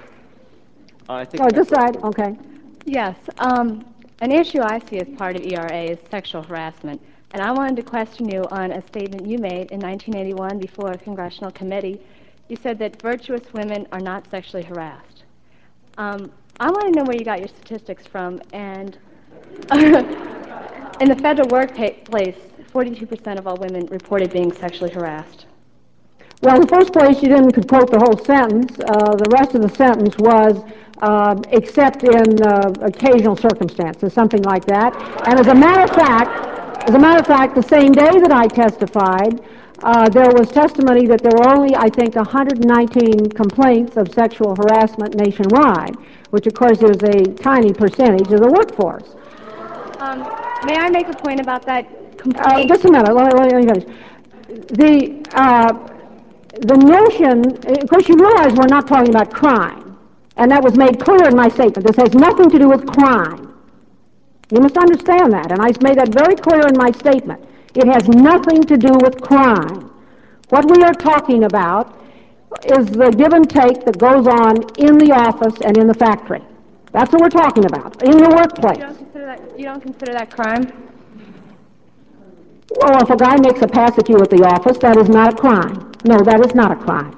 I think Oh, this side, okay. Yes. Um, an issue I see as part of E R A is sexual harassment. And I wanted to question you on a statement you made in nineteen eighty-one before a congressional committee. You said that virtuous women are not sexually harassed. Um, I want to know where you got your statistics from. And in the federal workplace, forty-two percent of all women reported being sexually harassed. Well, in the first place, you didn't quote the whole sentence. Uh, the rest of the sentence was, uh, except in uh, occasional circumstances, something like that. And as a matter of fact, as a matter of fact, the same day that I testified, uh, there was testimony that there were only, I think, one hundred nineteen complaints of sexual harassment nationwide, which of course is a tiny percentage of the workforce. Um, may I make a point about that? Uh, just a minute. Let me, let me finish. The uh, the notion, of course, you realize we're not talking about crime, and that was made clear in my statement. This has nothing to do with crime. You must understand that, and I made that very clear in my statement. It has nothing to do with crime. What we are talking about is the give and take that goes on in the office and in the factory. That's what we're talking about, in the workplace. You don't consider that, you don't consider that crime? Well, if a guy makes a pass at you at the office, that is not a crime. No, that is not a crime.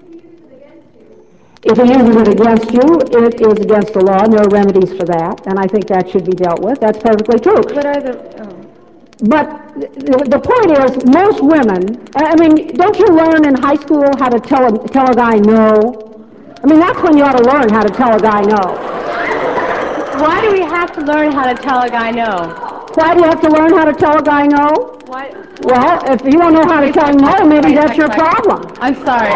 If he uses it against you, it is against the law, and there are remedies for that, and I think that should be dealt with. That's perfectly true. What are the... Oh. But the, the point is, most women, I mean, don't you learn in high school how to tell a, tell a guy no? I mean, that's when you ought to learn how to tell a guy no. Why do we have to learn how to tell a guy no? Why do you have to learn how to tell a guy no? Why? Well, if you don't know how to tell him no, maybe that's your problem. I'm sorry.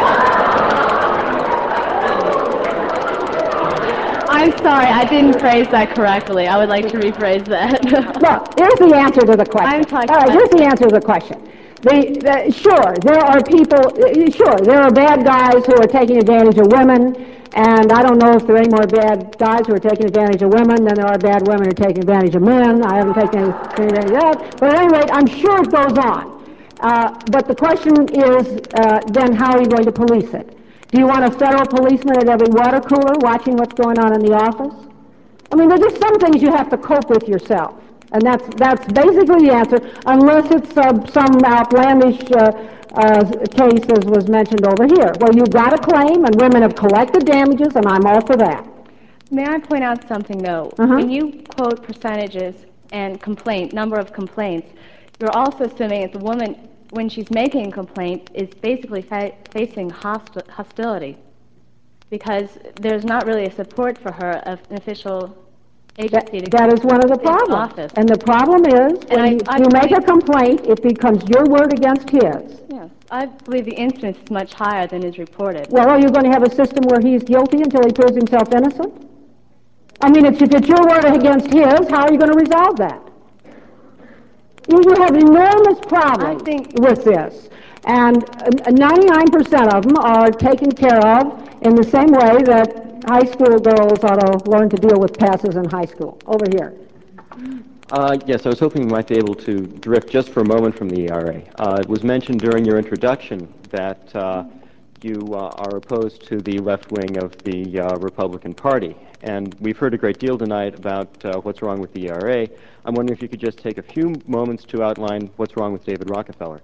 I'm sorry, I didn't phrase that correctly. I would like to rephrase that. Look, here's the answer to the question. I'm talking All right, about- here's the answer to the question. The, the, sure, there are people, uh, sure, there are bad guys who are taking advantage of women, and I don't know if there are any more bad guys who are taking advantage of women than there are bad women who are taking advantage of men. I haven't taken any, advantage of that. But at any rate, I'm sure it goes on. Uh, but the question is, uh, then how are you going to police it? Do you want a federal policeman at every water cooler watching what's going on in the office? I mean, there are just some things you have to cope with yourself. And that's, that's basically the answer, unless it's uh, some outlandish uh, uh, case, as was mentioned over here, where you've got a claim and women have collected damages, and I'm all for that. May I point out something, though? Uh-huh. When you quote percentages and complaint, number of complaints, you're also assuming that the woman, when she's making a complaint, is basically fa facing hosti hostility, because there's not really a support for her of an official agency to That is one of the take problems. office. And the problem is, when I- you, I you make a believe- complaint, it becomes your word against his. Yes, I believe the incidence is much higher than is reported. Well, are you going to have a system where he's guilty until he proves himself innocent? I mean, it's, if it's your word against his, how are you going to resolve that? You, you have enormous problems I think- with this. And uh, ninety-nine percent of them are taken care of in the same way that high school girls ought to learn to deal with passes in high school. Over here. Uh, yes, I was hoping you might be able to drift just for a moment from the E R A. Uh, it was mentioned during your introduction that uh, you uh, are opposed to the left wing of the uh, Republican Party, and we've heard a great deal tonight about uh, what's wrong with the E R A. I'm wondering if you could just take a few moments to outline what's wrong with David Rockefeller.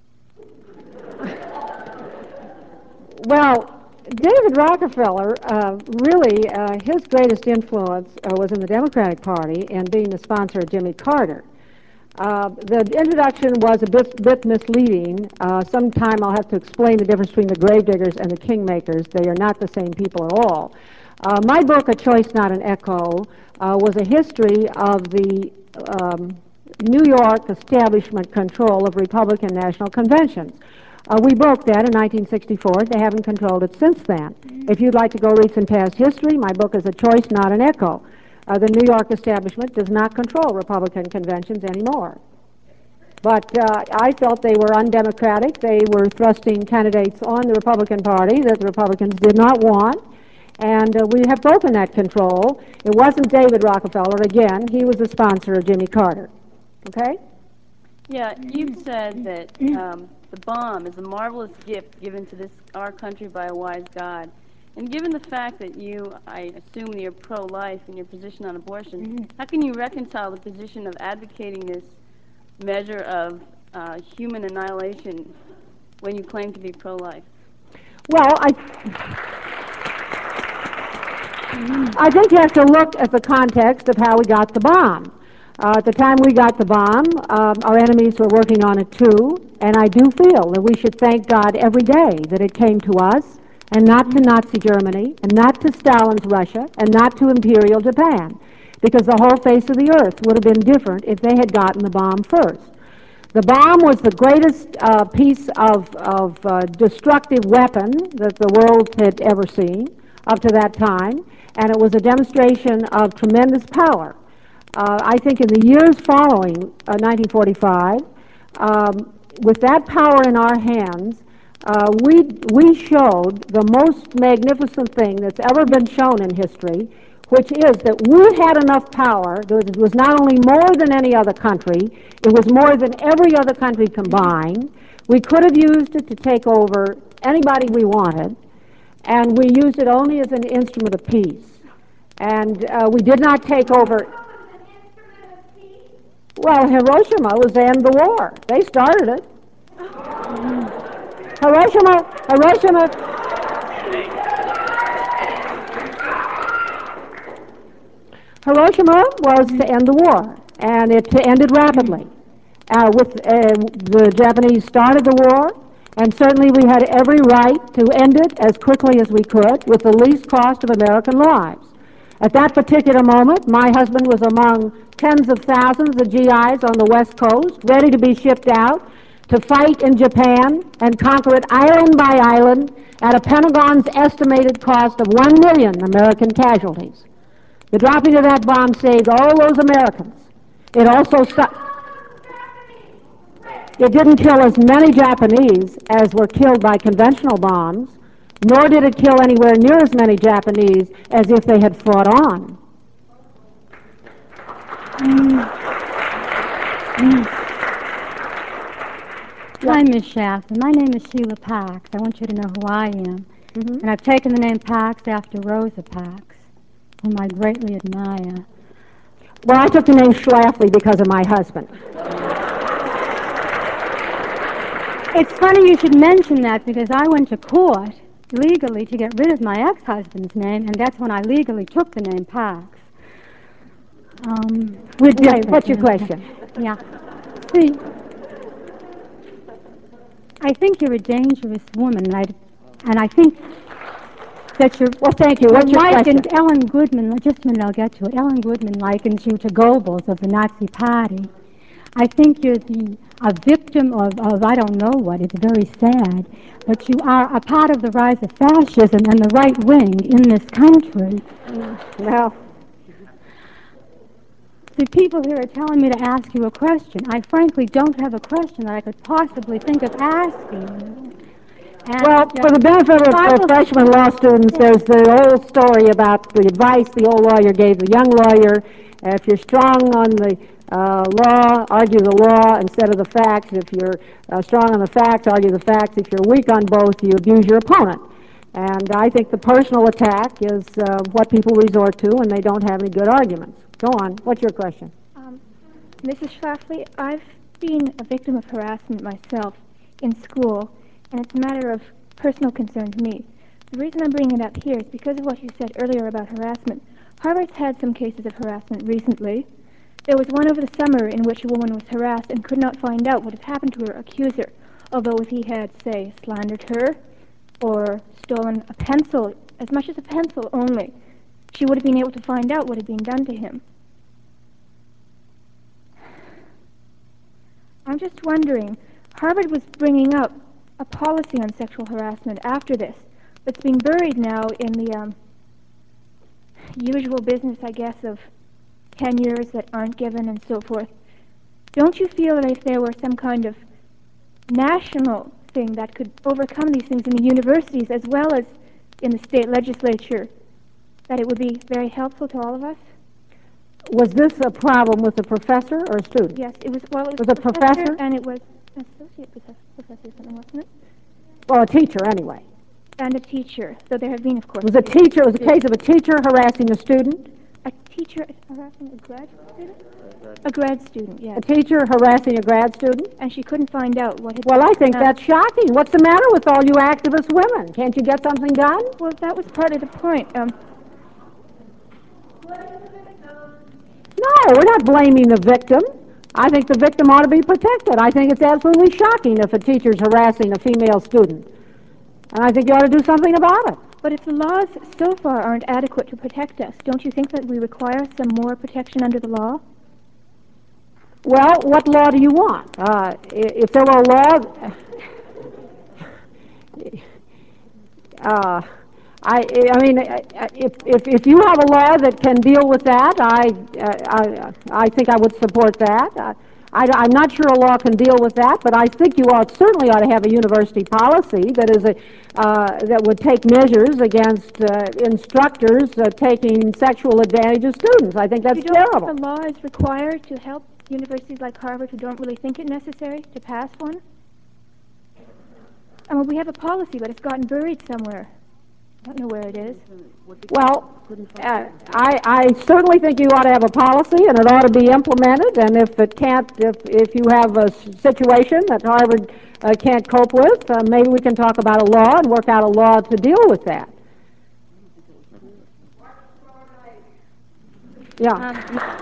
Well, David Rockefeller, uh, really, uh, his greatest influence uh, was in the Democratic Party and being the sponsor of Jimmy Carter. Uh, the introduction was a bit, bit misleading. Uh, sometime I'll have to explain the difference between the gravediggers and the kingmakers. They are not the same people at all. Uh, my book, A Choice Not an Echo, uh, was a history of the um, New York establishment control of Republican national conventions. Uh, we broke that in nineteen sixty-four. They haven't controlled it since then. If you'd like to go read some past history, my book is A Choice, Not an Echo. Uh, the New York establishment does not control Republican conventions anymore. But uh, I felt they were undemocratic. They were thrusting candidates on the Republican Party that the Republicans did not want. And uh, we have broken that control. It wasn't David Rockefeller. Again, he was the sponsor of Jimmy Carter. Okay? Yeah, you've said that um, the bomb is a marvelous gift given to this our country by a wise God. And given the fact that you, I assume that you're pro-life in your position on abortion, how can you reconcile the position of advocating this measure of uh, human annihilation when you claim to be pro-life? Well, I, I think you have to look at the context of how we got the bomb. Uh, at the time we got the bomb, um, our enemies were working on it too, and I do feel that we should thank God every day that it came to us, and not to Nazi Germany, and not to Stalin's Russia, and not to Imperial Japan, because the whole face of the earth would have been different if they had gotten the bomb first. The bomb was the greatest uh, piece of, of uh, destructive weapon that the world had ever seen up to that time, and it was a demonstration of tremendous power. Uh, I think in the years following uh, nineteen forty-five, um, with that power in our hands, uh, we, we showed the most magnificent thing that's ever been shown in history, which is that we had enough power. It was not only more than any other country, it was more than every other country combined. We could have used it to take over anybody we wanted, and we used it only as an instrument of peace. And uh, we did not take over. Well, Hiroshima was the end of the war. They started it. Hiroshima, Hiroshima. Hiroshima was to end the war, and it ended rapidly. Uh, with uh, the Japanese started the war, and certainly we had every right to end it as quickly as we could with the least cost of American lives. At that particular moment, my husband was among tens of thousands of G Is on the West Coast, ready to be shipped out to fight in Japan and conquer it island by island at a Pentagon's estimated cost of one million American casualties. The dropping of that bomb saved all those Americans. It also stopped. It didn't kill as many Japanese as were killed by conventional bombs, nor did it kill anywhere near as many Japanese as if they had fought on. Mm. Mm. Hi, Miz Shafton. My name is Sheila Pax. I want you to know who I am. Mm-hmm. And I've taken the name Pax after Rosa Pax, whom I greatly admire. Well, I took the name Schlafly because of my husband. It's funny you should mention that, because I went to court legally to get rid of my ex-husband's name, and that's when I legally took the name Pax. Um, Wait, what's your question? Yeah. See, I think you're a dangerous woman, and I, and I think that you're, Well, thank you. you're What's your likened, question? Ellen Goodman, just a minute, I'll get to it. Ellen Goodman likens you to Goebbels of the Nazi Party. I think you're the, a victim of, of, I don't know what, it's very sad, but you are a part of the rise of fascism and the right wing in this country. Well, the people here are telling me to ask you a question. I frankly don't have a question that I could possibly think of asking you. And, well, uh, for the benefit of, Bible- of freshman law students, there's the old story about the advice the old lawyer gave the young lawyer. Uh, if you're strong on the uh, law, argue the law instead of the facts. If you're uh, strong on the facts, argue the facts. If you're weak on both, you abuse your opponent. And I think the personal attack is uh, what people resort to when they don't have any good arguments. Go on. What's your question? Um, Missus Schlafly, I've been a victim of harassment myself in school, and it's a matter of personal concern to me. The reason I'm bringing it up here is because of what you said earlier about harassment. Harvard's had some cases of harassment recently. There was one over the summer in which a woman was harassed and could not find out what had happened to her accuser, although if he had, say, slandered her or stolen a pencil, as much as a pencil only, she would have been able to find out what had been done to him. I'm just wondering, Harvard was bringing up a policy on sexual harassment after this that's being buried now in the um, usual business, I guess, of tenures that aren't given and so forth. Don't you feel that if there were some kind of national thing that could overcome these things in the universities as well as in the state legislature, that it would be very helpful to all of us? Was this a problem with a professor or a student? Yes, it was. Well, it was, was a professor, professor, and it was an associate professor, professor or something, wasn't it? Well, a teacher anyway. And a teacher. So there have been, of course. It was a teacher. It was a case of a teacher harassing a student. A teacher harassing a grad student? A grad student, yes. A teacher harassing a grad student? And she couldn't find out what had Well, I think happened. that's shocking. What's the matter with all you activist women? Can't you get something done? Well, that was part of the point. Um, No, we're not blaming the victim. I think the victim ought to be protected. I think it's absolutely shocking if a teacher's harassing a female student. And I think you ought to do something about it. But if the laws so far aren't adequate to protect us, don't you think that we require some more protection under the law? Well, what law do you want? Uh, if there were a law... Uh, I, I mean, if, if, if you have a law that can deal with that, I, uh, I, I think I would support that. Uh, I, I'm not sure a law can deal with that, but I think you ought, certainly ought to have a university policy that is a, uh, that would take measures against uh, instructors uh, taking sexual advantage of students. I think that's you don't terrible. think the law is required to help universities like Harvard who don't really think it necessary to pass one? I mean, we have a policy, but it's gotten buried somewhere. I don't know where it is. Well, uh, I, I certainly think you ought to have a policy, and it ought to be implemented. And if it can't, if, if you have a situation that Harvard uh, can't cope with, uh, maybe we can talk about a law and work out a law to deal with that. Yeah. Um,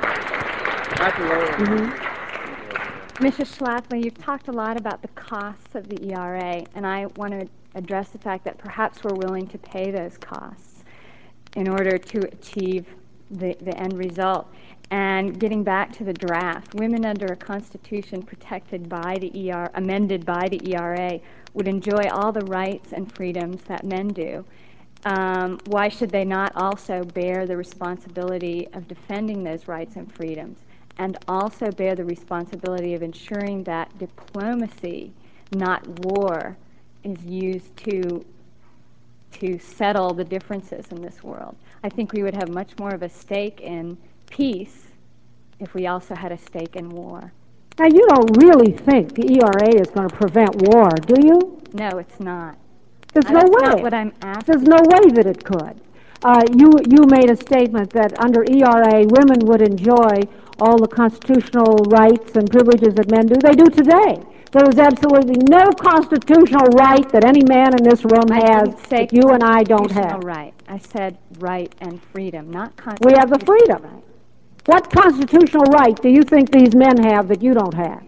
mm-hmm. Missus Schlafly, you've talked a lot about the costs of the E R A, and I want to address the fact that perhaps we're willing to pay those costs in order to achieve the, the end result. And getting back to the draft, women under a constitution protected by the E R, amended by the E R A, would enjoy all the rights and freedoms that men do. Um, why should they not also bear the responsibility of defending those rights and freedoms, and also bear the responsibility of ensuring that diplomacy, not war, is used to to settle the differences in this world? I think we would have much more of a stake in peace if we also had a stake in war. Now, you don't really think the E R A is going to prevent war, do you? No, it's not. There's Uh, no that's way. not what I'm asking. There's no way that it could. Uh, you, you made a statement that under E R A, women would enjoy all the constitutional rights and privileges that men do. They do today. There is absolutely no constitutional right that any man in this room I has didn't say that you and I don't constitutional have. right. I said right and freedom, not We constitutional have the freedom. right. What constitutional right do you think these men have that you don't have?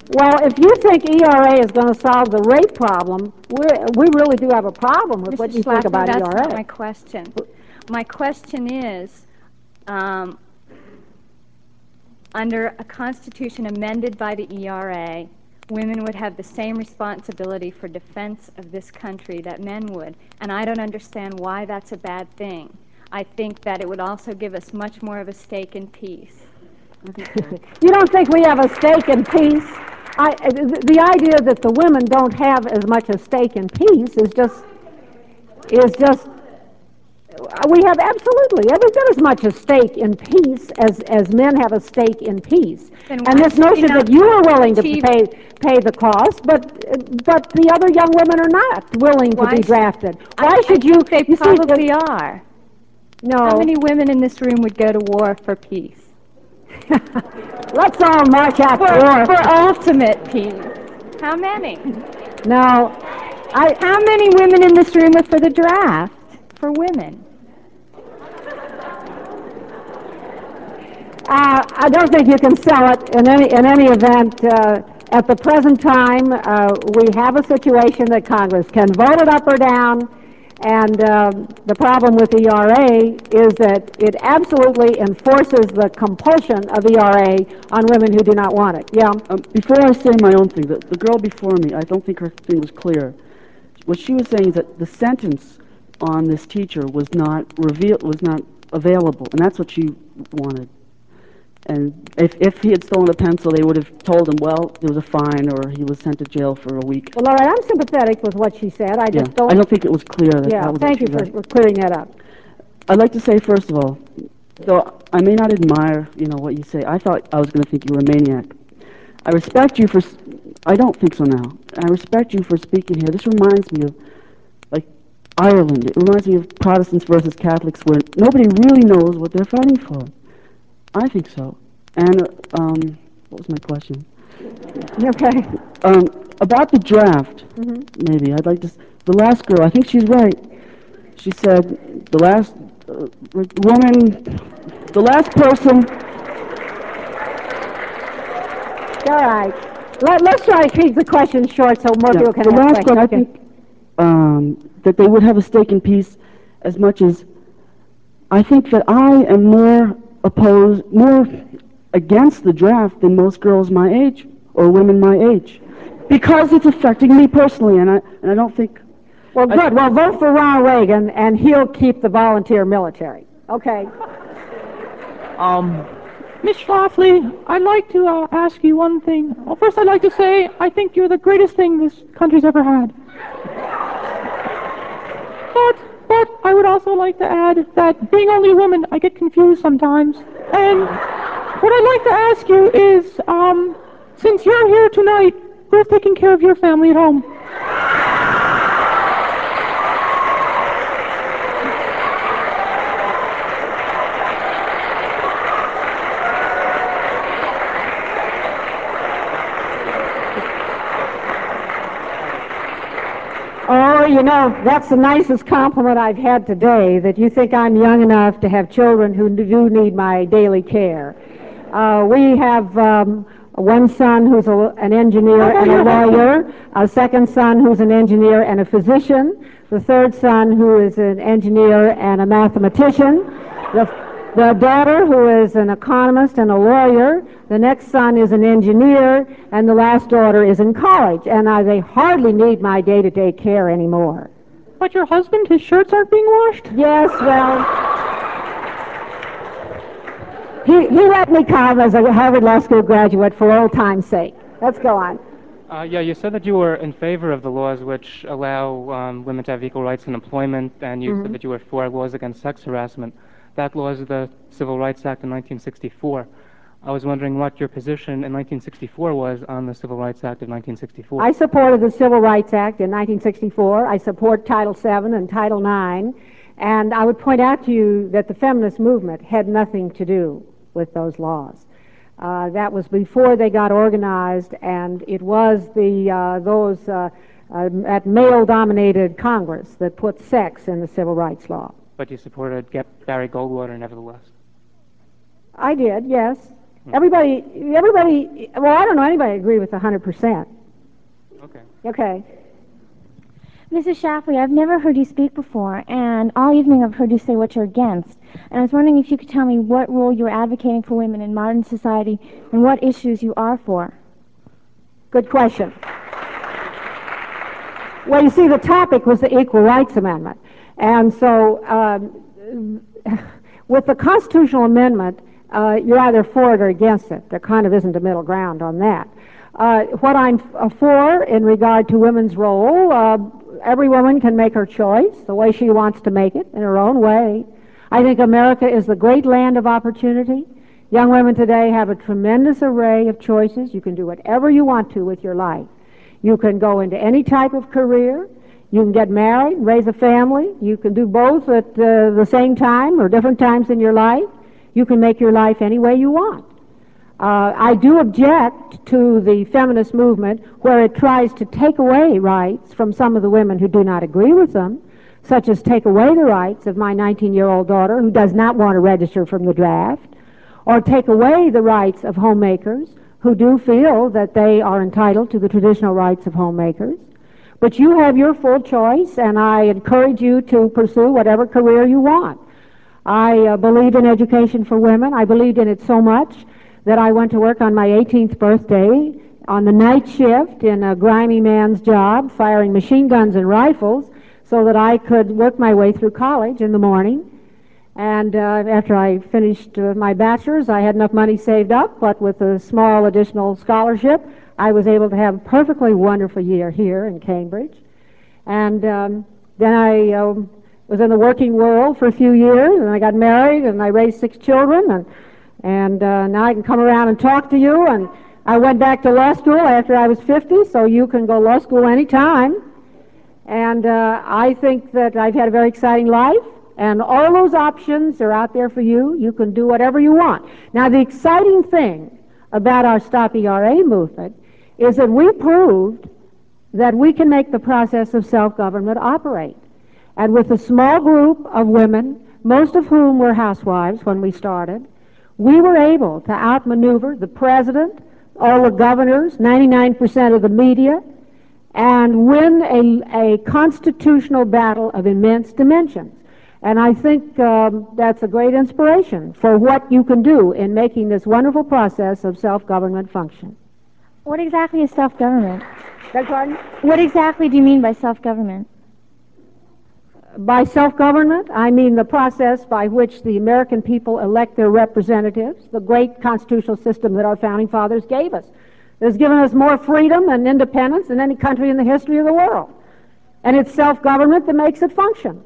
Well, if you think E R A is going to solve the rape problem, we we really do have a problem with what Missus you think Schlafly, about that's E R A. not my question. My question is, um, under a constitution amended by the E R A, women would have the same responsibility for defense of this country that men would, and I don't understand why that's a bad thing. I think that it would also give us much more of a stake in peace. You don't think we have a stake in peace? I, the, the idea that the women don't have as much a stake in peace is just, is just, we have absolutely every bit as much a stake in peace as, as men have a stake in peace. Then And why this should we notion not that you are willing to achieve- pay, pay the cost, but, but the other young women are not willing to Why be should- drafted. I- Why should I you? think they you see, probably the- are. No. How many women in this room would go to war for peace? Let's all march out For, to war. for ultimate peace. How many? No. I, How many women in this room are for the draft? For women? Uh, I don't think you can sell it in any in any event. Uh, at the present time, uh, we have a situation that Congress can vote it up or down, and uh, the problem with E R A is that it absolutely enforces the compulsion of E R A on women who do not want it. Yeah. Um, before I say my own thing, the, the girl before me, I don't think her thing was clear. What she was saying is that the sentence on this teacher was not revealed, was not available, and that's what she wanted. And if, if he had stolen a pencil, they would have told him, well, there was a fine, or he was sent to jail for a week. Well, all right, I'm sympathetic with what she said. I just yeah. don't. I don't think it was clear. That Yeah, that was thank you what for she for clearing that up. I'd like to say, first of all, though I may not admire, you know, what you say, I thought I was going to think you were a maniac. I respect you for, s- I don't think so now. I respect you for speaking here. This reminds me of, like, Ireland. It reminds me of Protestants versus Catholics, where nobody really knows what they're fighting for. I think so. And, uh, um, what was my question? Okay. Um, about the draft, Mhm. maybe, I'd like to, s- the last girl, I think she's right. She said, the last uh, woman, the last person. All right. Let, let's try to keep the question short so more Yeah, people can the ask last questions. one, I Okay. think um, that they would have a stake in peace as much as I think that I am more opposed, more against the draft than most girls my age or women my age, because it's affecting me personally, and I and I don't think. Well, I- good. Well, vote for Ronald Reagan, and he'll keep the volunteer military. Okay. Um, Miss Schlafly, I'd like to uh, ask you one thing. Well, first I'd like to say I think you're the greatest thing this country's ever had. But, but I would also like to add that being only a woman, I get confused sometimes. And what I'd like to ask you is, um, since you're here tonight, who's taking care of your family at home? Oh, you know, that's the nicest compliment I've had today, that you think I'm young enough to have children who do need my daily care. Uh, we have um, one son who's a, an engineer and a lawyer, a second son who's an engineer and a physician, the third son who is an engineer and a mathematician, the The daughter, who is an economist and a lawyer, the next son is an engineer, and the last daughter is in college, and uh, they hardly need my day-to-day care anymore. But your husband, his shirts aren't being washed? Yes, well, he, he let me come as a Harvard Law School graduate for old time's sake. Let's go on. Uh, yeah, you said that you were in favor of the laws which allow um, women to have equal rights in employment, and you Mhm. said that you were for laws against sex harassment. That law is the Civil Rights Act in nineteen sixty-four. I was wondering what your position in nineteen sixty-four was on the Civil Rights Act of nineteen sixty-four. I supported the Civil Rights Act in nineteen sixty-four. I support Title seven and Title nine. And I would point out to you that the feminist movement had nothing to do with those laws. Uh, that was before they got organized, and it was the uh, those uh, uh, at male-dominated Congress that put sex in the civil rights law. But you supported Ge- Barry Goldwater, nevertheless. I did, yes. Everybody, everybody, well, I don't know anybody agree with one hundred percent. Okay. Okay. Missus Schlafly, I've never heard you speak before, and all evening I've heard you say what you're against. And I was wondering if you could tell me what role you're advocating for women in modern society and what issues you are for. Good question. Well, you see, the topic was the Equal Rights Amendment. And so um, with the constitutional amendment, uh, you're either for it or against it. There kind of isn't a middle ground on that. Uh, what I'm f- for in regard to women's role, uh, every woman can make her choice the way she wants to make it in her own way. I think America is the great land of opportunity. Young women today have a tremendous array of choices. You can do whatever you want to with your life. You can go into any type of career. You can get married, raise a family. You can do both at uh, the same time or different times in your life. You can make your life any way you want. Uh, I do object to the feminist movement where it tries to take away rights from some of the women who do not agree with them, such as take away the rights of my nineteen-year-old daughter who does not want to register from the draft, or take away the rights of homemakers who do feel that they are entitled to the traditional rights of homemakers. But you have your full choice, and I encourage you to pursue whatever career you want. I uh, believe in education for women. I believed in it so much that I went to work on my eighteenth birthday on the night shift in a grimy man's job, firing machine guns and rifles, so that I could work my way through college in the morning. And uh, after I finished uh, my bachelor's, I had enough money saved up, but with a small additional scholarship, I was able to have a perfectly wonderful year here in Cambridge. And um, then I uh, was in the working world for a few years, and I got married, and I raised six children, and And uh, now I can come around and talk to you. And I went back to law school after I was fifty, so you can go law school anytime. And uh, I think that I've had a very exciting life, and all those options are out there for you. You can do whatever you want. Now, the exciting thing about our Stop E R A movement is that we proved that we can make the process of self-government operate. And with a small group of women, most of whom were housewives when we started, we were able to outmaneuver the president, all the governors, ninety-nine percent of the media, and win a, a constitutional battle of immense dimensions. And I think um, that's a great inspiration for what you can do in making this wonderful process of self-government function. What exactly is self-government? Beg pardon? What exactly do you mean by self-government? By self-government, I mean the process by which the American people elect their representatives, the great constitutional system that our founding fathers gave us. It has given us more freedom and independence than any country in the history of the world. And it's self-government that makes it function.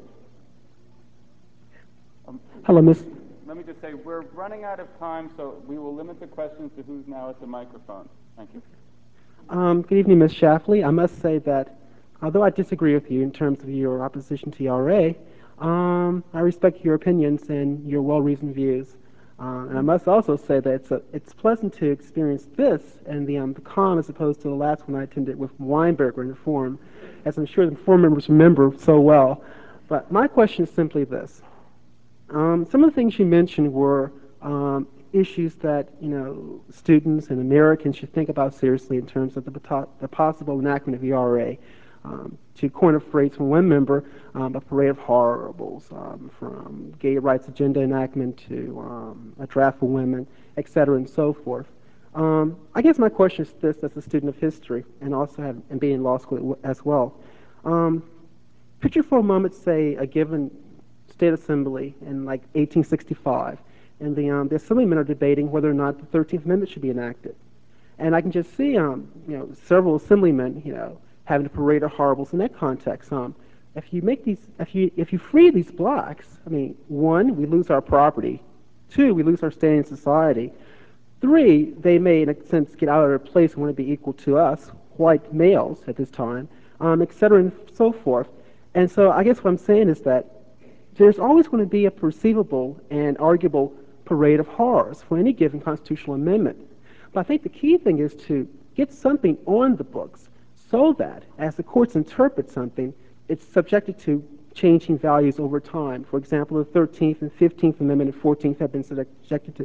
Um, Hello, Miss. Let me just say, we're running out of time, so we will limit the questions to who's now at the microphone. Thank you. Um, good evening, Miz Schlafly. I must say that although I disagree with you in terms of your opposition to E R A, um, I respect your opinions and your well-reasoned views. Uh, and I must also say that it's, a, it's pleasant to experience this and the, um, the calm as opposed to the last one I attended with Weinberger in the forum, as I'm sure the forum members remember so well. But my question is simply this. Um, some of the things you mentioned were um, issues that, you know, students and Americans should think about seriously in terms of the, the possible enactment of E R A. Um, to coin a phrase from one member, um, a parade of horribles, um, from gay rights agenda enactment to um, a draft for women, et cetera, and so forth. Um, I guess my question is this, as a student of history, and also have, and being in law school as well. Um, picture for a moment, say, a given state assembly in like eighteen sixty-five, and the, um, the assemblymen are debating whether or not the thirteenth Amendment should be enacted. And I can just see, um, you know, several assemblymen, you know, having a parade of horribles in that context. Um, if you make these, if you if you free these blacks, I mean, one, we lose our property. Two, we lose our standing in society. Three, they may, in a sense, get out of their place and want to be equal to us, white males at this time, um, et cetera, and so forth. And so I guess what I'm saying is that there's always going to be a perceivable and arguable parade of horrors for any given constitutional amendment. But I think the key thing is to get something on the books so that, as the courts interpret something, it's subjected to changing values over time. For example, the thirteenth and fifteenth Amendment and fourteenth have been subjected to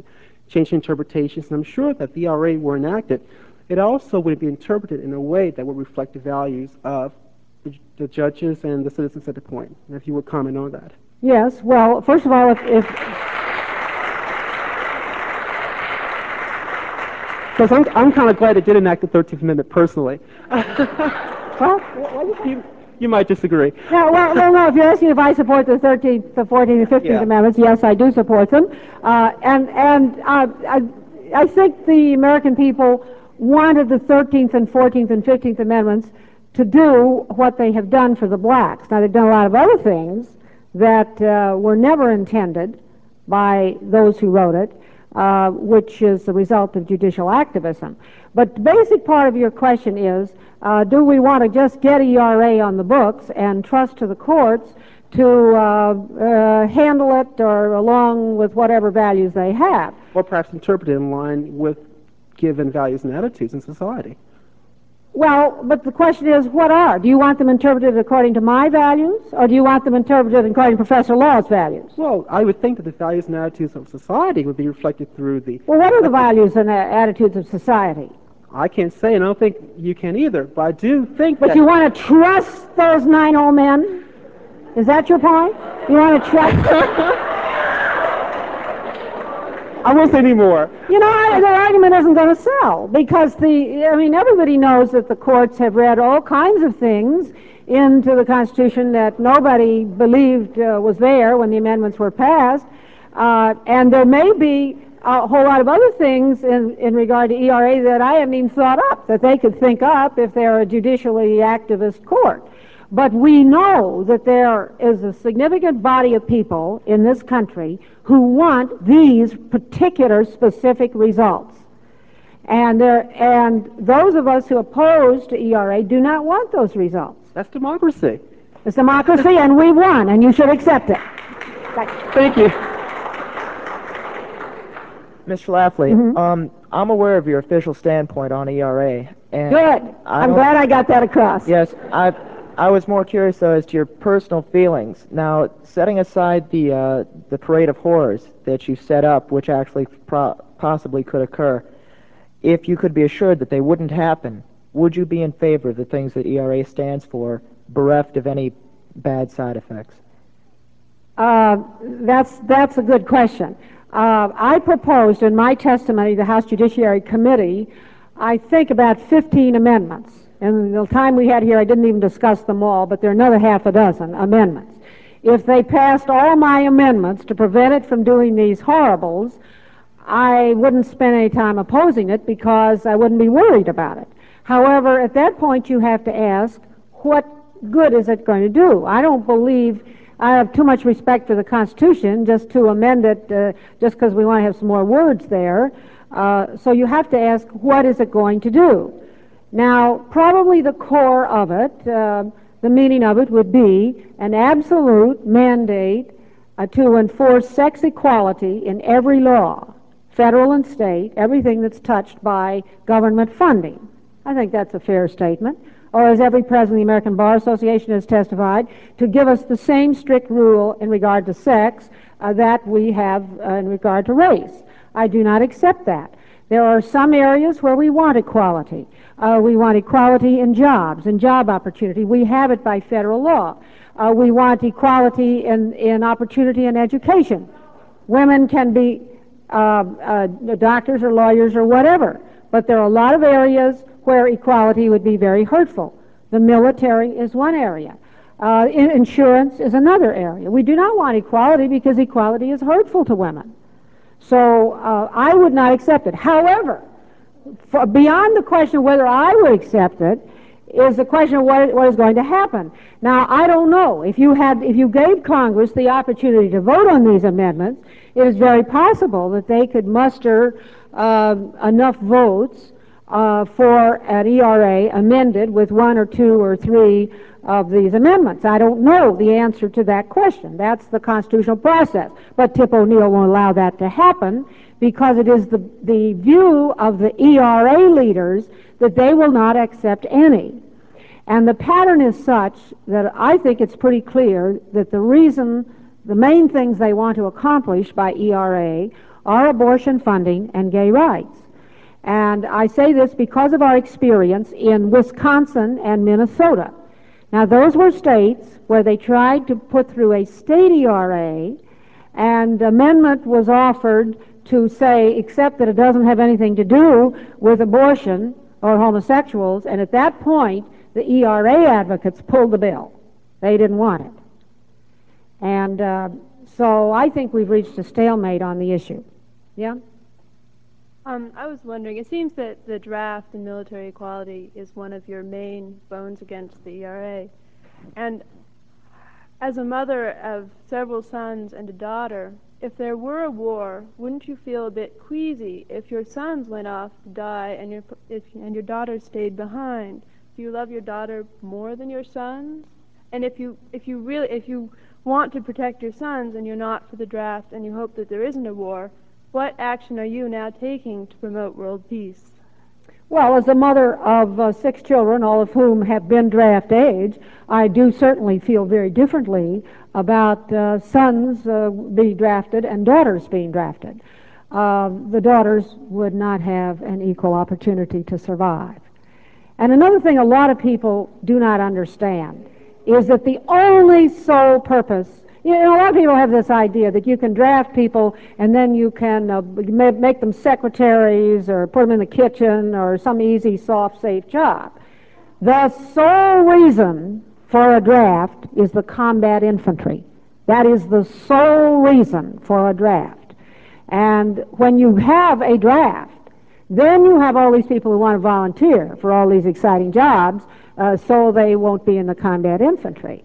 change interpretations, and I'm sure that the E R A were enacted, it also would be interpreted in a way that would reflect the values of the, the judges and the citizens at the point. And if you would comment on that. Yes, well, first of all, if... if Because I'm, I'm kind of glad it did enact the thirteenth Amendment personally. Well, you, you might disagree. No, well, well, no, if you're asking if I support the thirteenth, the fourteenth, and fifteenth Yeah. Amendments, yes, I do support them. Uh, and and uh, I, I think the American people wanted the thirteenth and fourteenth and fifteenth Amendments to do what they have done for the blacks. Now, they've done a lot of other things that uh, were never intended by those who wrote it, uh, which is the result of judicial activism. But the basic part of your question is, uh, do we want to just get E R A on the books and trust to the courts to uh, uh, handle it or along with whatever values they have? Or perhaps interpret it in line with given values and attitudes in society. Well, but the question is, what are? Do you want them interpreted according to my values, or do you want them interpreted according to Professor Law's values? Well, I would think that the values and attitudes of society would be reflected through the... Well, what are the values and uh, attitudes of society? I can't say, and I don't think you can either, but I do think But that... you want to trust those nine old men? Is that your point? You want to trust... I won't say any more. You know, I, the argument isn't going to sell, because the, I mean, everybody knows that the courts have read all kinds of things into the Constitution that nobody believed uh, was there when the amendments were passed, uh, and there may be a whole lot of other things in, in regard to E R A that I haven't even thought up, that they could think up if they're a judicially activist court. But we know that there is a significant body of people in this country who want these particular specific results. And, there, and those of us who oppose to E R A do not want those results. That's democracy. It's democracy, and we won, and you should accept it. Thank you. Miz Schlafly, Mm-hmm. um, I'm aware of your official standpoint on E R A. And Good. I I'm don't- glad I got that across. Yes, I, I was more curious, though, as to your personal feelings. Now, setting aside the, uh, the parade of horrors that you set up, which actually pro possibly could occur, if you could be assured that they wouldn't happen, would you be in favor of the things that E R A stands for, bereft of any bad side effects? Uh, that's, that's a good question. Uh, I proposed in my testimony to the House Judiciary Committee, I think about fifteen amendments. And the time we had here, I didn't even discuss them all, but there are another half a dozen amendments. If they passed all my amendments to prevent it from doing these horribles, I wouldn't spend any time opposing it because I wouldn't be worried about it. However, at that point, you have to ask, what good is it going to do? I don't believe, I have too much respect for the Constitution just to amend it uh, just because we want to have some more words there. Uh, so you have to ask, what is it going to do? Now, probably the core of it, uh, the meaning of it would be an absolute mandate uh, to enforce sex equality in every law, federal and state, everything that's touched by government funding. I think that's a fair statement. Or as every president of the American Bar Association has testified, to give us the same strict rule in regard to sex uh, that we have uh, in regard to race. I do not accept that. There are some areas where we want equality. Uh, we want equality in jobs and job opportunity. We have it by federal law. Uh, we want equality in, in opportunity in education. Women can be uh, uh, doctors or lawyers or whatever, but there are a lot of areas where equality would be very hurtful. The military is one area. Uh, in insurance is another area. We do not want equality because equality is hurtful to women. So uh, I would not accept it. However, for beyond the question of whether I would accept it is the question of what, what is going to happen. Now, I don't know. If you had, if you gave Congress the opportunity to vote on these amendments, it is very possible that they could muster uh, enough votes uh, for an E R A amended with one or two or three of these amendments. I don't know the answer to that question. That's the constitutional process. But Tip O'Neill won't allow that to happen because it is the, the view of the E R A leaders that they will not accept any. And the pattern is such that I think it's pretty clear that the reason, the main things they want to accomplish by E R A are abortion funding and gay rights. And I say this because of our experience in Wisconsin and Minnesota. Now, those were states where they tried to put through a state E R A, and amendment was offered to say, except that it doesn't have anything to do with abortion or homosexuals, and at that point, the E R A advocates pulled the bill. They didn't want it. And uh, so I think we've reached a stalemate on the issue. Yeah? Um, I was wondering, it seems that the draft in military equality is one of your main bones against the E R A. And as a mother of several sons and a daughter, if there were a war, wouldn't you feel a bit queasy if your sons went off to die and your, if, and your daughter stayed behind? Do you love your daughter more than your sons? And if you, if you really, if you want to protect your sons and you're not for the draft and you hope that there isn't a war, what action are you now taking to promote world peace? Well, as a mother of uh, six children, all of whom have been draft age, I do certainly feel very differently about uh, sons uh, being drafted and daughters being drafted. Uh, the daughters would not have an equal opportunity to survive. And another thing a lot of people do not understand is that the only sole purpose, you know, a lot of people have this idea that you can draft people and then you can uh, make them secretaries or put them in the kitchen or some easy, soft, safe job. The sole reason for a draft is the combat infantry. That is the sole reason for a draft. And when you have a draft, then you have all these people who want to volunteer for all these exciting jobs, uh, so they won't be in the combat infantry.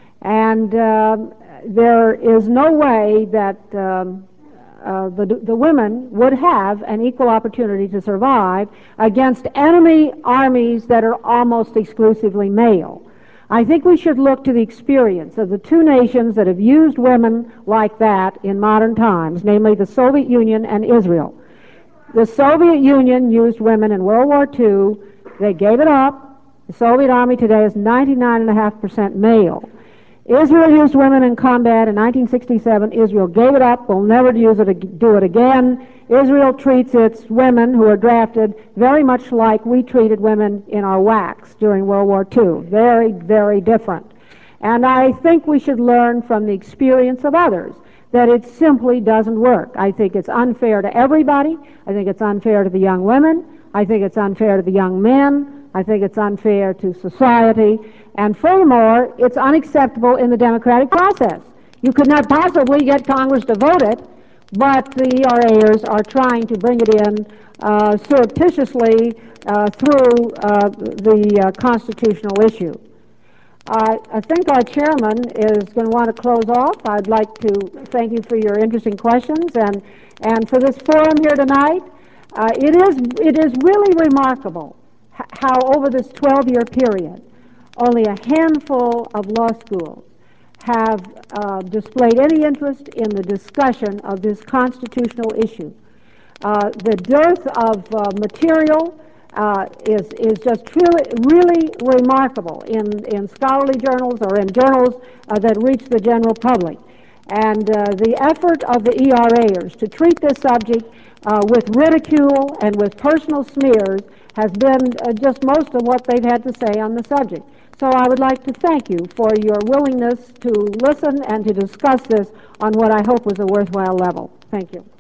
And um, there is no way that um, uh, the, the women would have an equal opportunity to survive against enemy armies that are almost exclusively male. I think we should look to the experience of the two nations that have used women like that in modern times, namely the Soviet Union and Israel. The Soviet Union used women in World War Two. They gave it up. The Soviet Army today is ninety-nine point five percent male. Israel used women in combat in nineteen sixty-seven. Israel gave it up. They'll never use it, do it again. Israel treats its women who are drafted very much like we treated women in our W A Cs during World War Two. Very, very different. And I think we should learn from the experience of others that it simply doesn't work. I think it's unfair to everybody. I think it's unfair to the young women. I think it's unfair to the young men. I think it's unfair to society. And furthermore, it's unacceptable in the democratic process. You could not possibly get Congress to vote it, but the E R Aers are trying to bring it in uh, surreptitiously uh, through uh, the uh, constitutional issue. Uh, I think our chairman is going to want to close off. I'd like to thank you for your interesting questions and, and for this forum here tonight. Uh, it is it is really remarkable how over this twelve-year period, only a handful of law schools have uh, displayed any interest in the discussion of this constitutional issue. Uh, the dearth of uh, material uh, is, is just truly, really remarkable in, in scholarly journals or in journals uh, that reach the general public. And uh, the effort of the E R Aers to treat this subject uh, with ridicule and with personal smears has been uh, just most of what they've had to say on the subject. So I would like to thank you for your willingness to listen and to discuss this on what I hope was a worthwhile level. Thank you.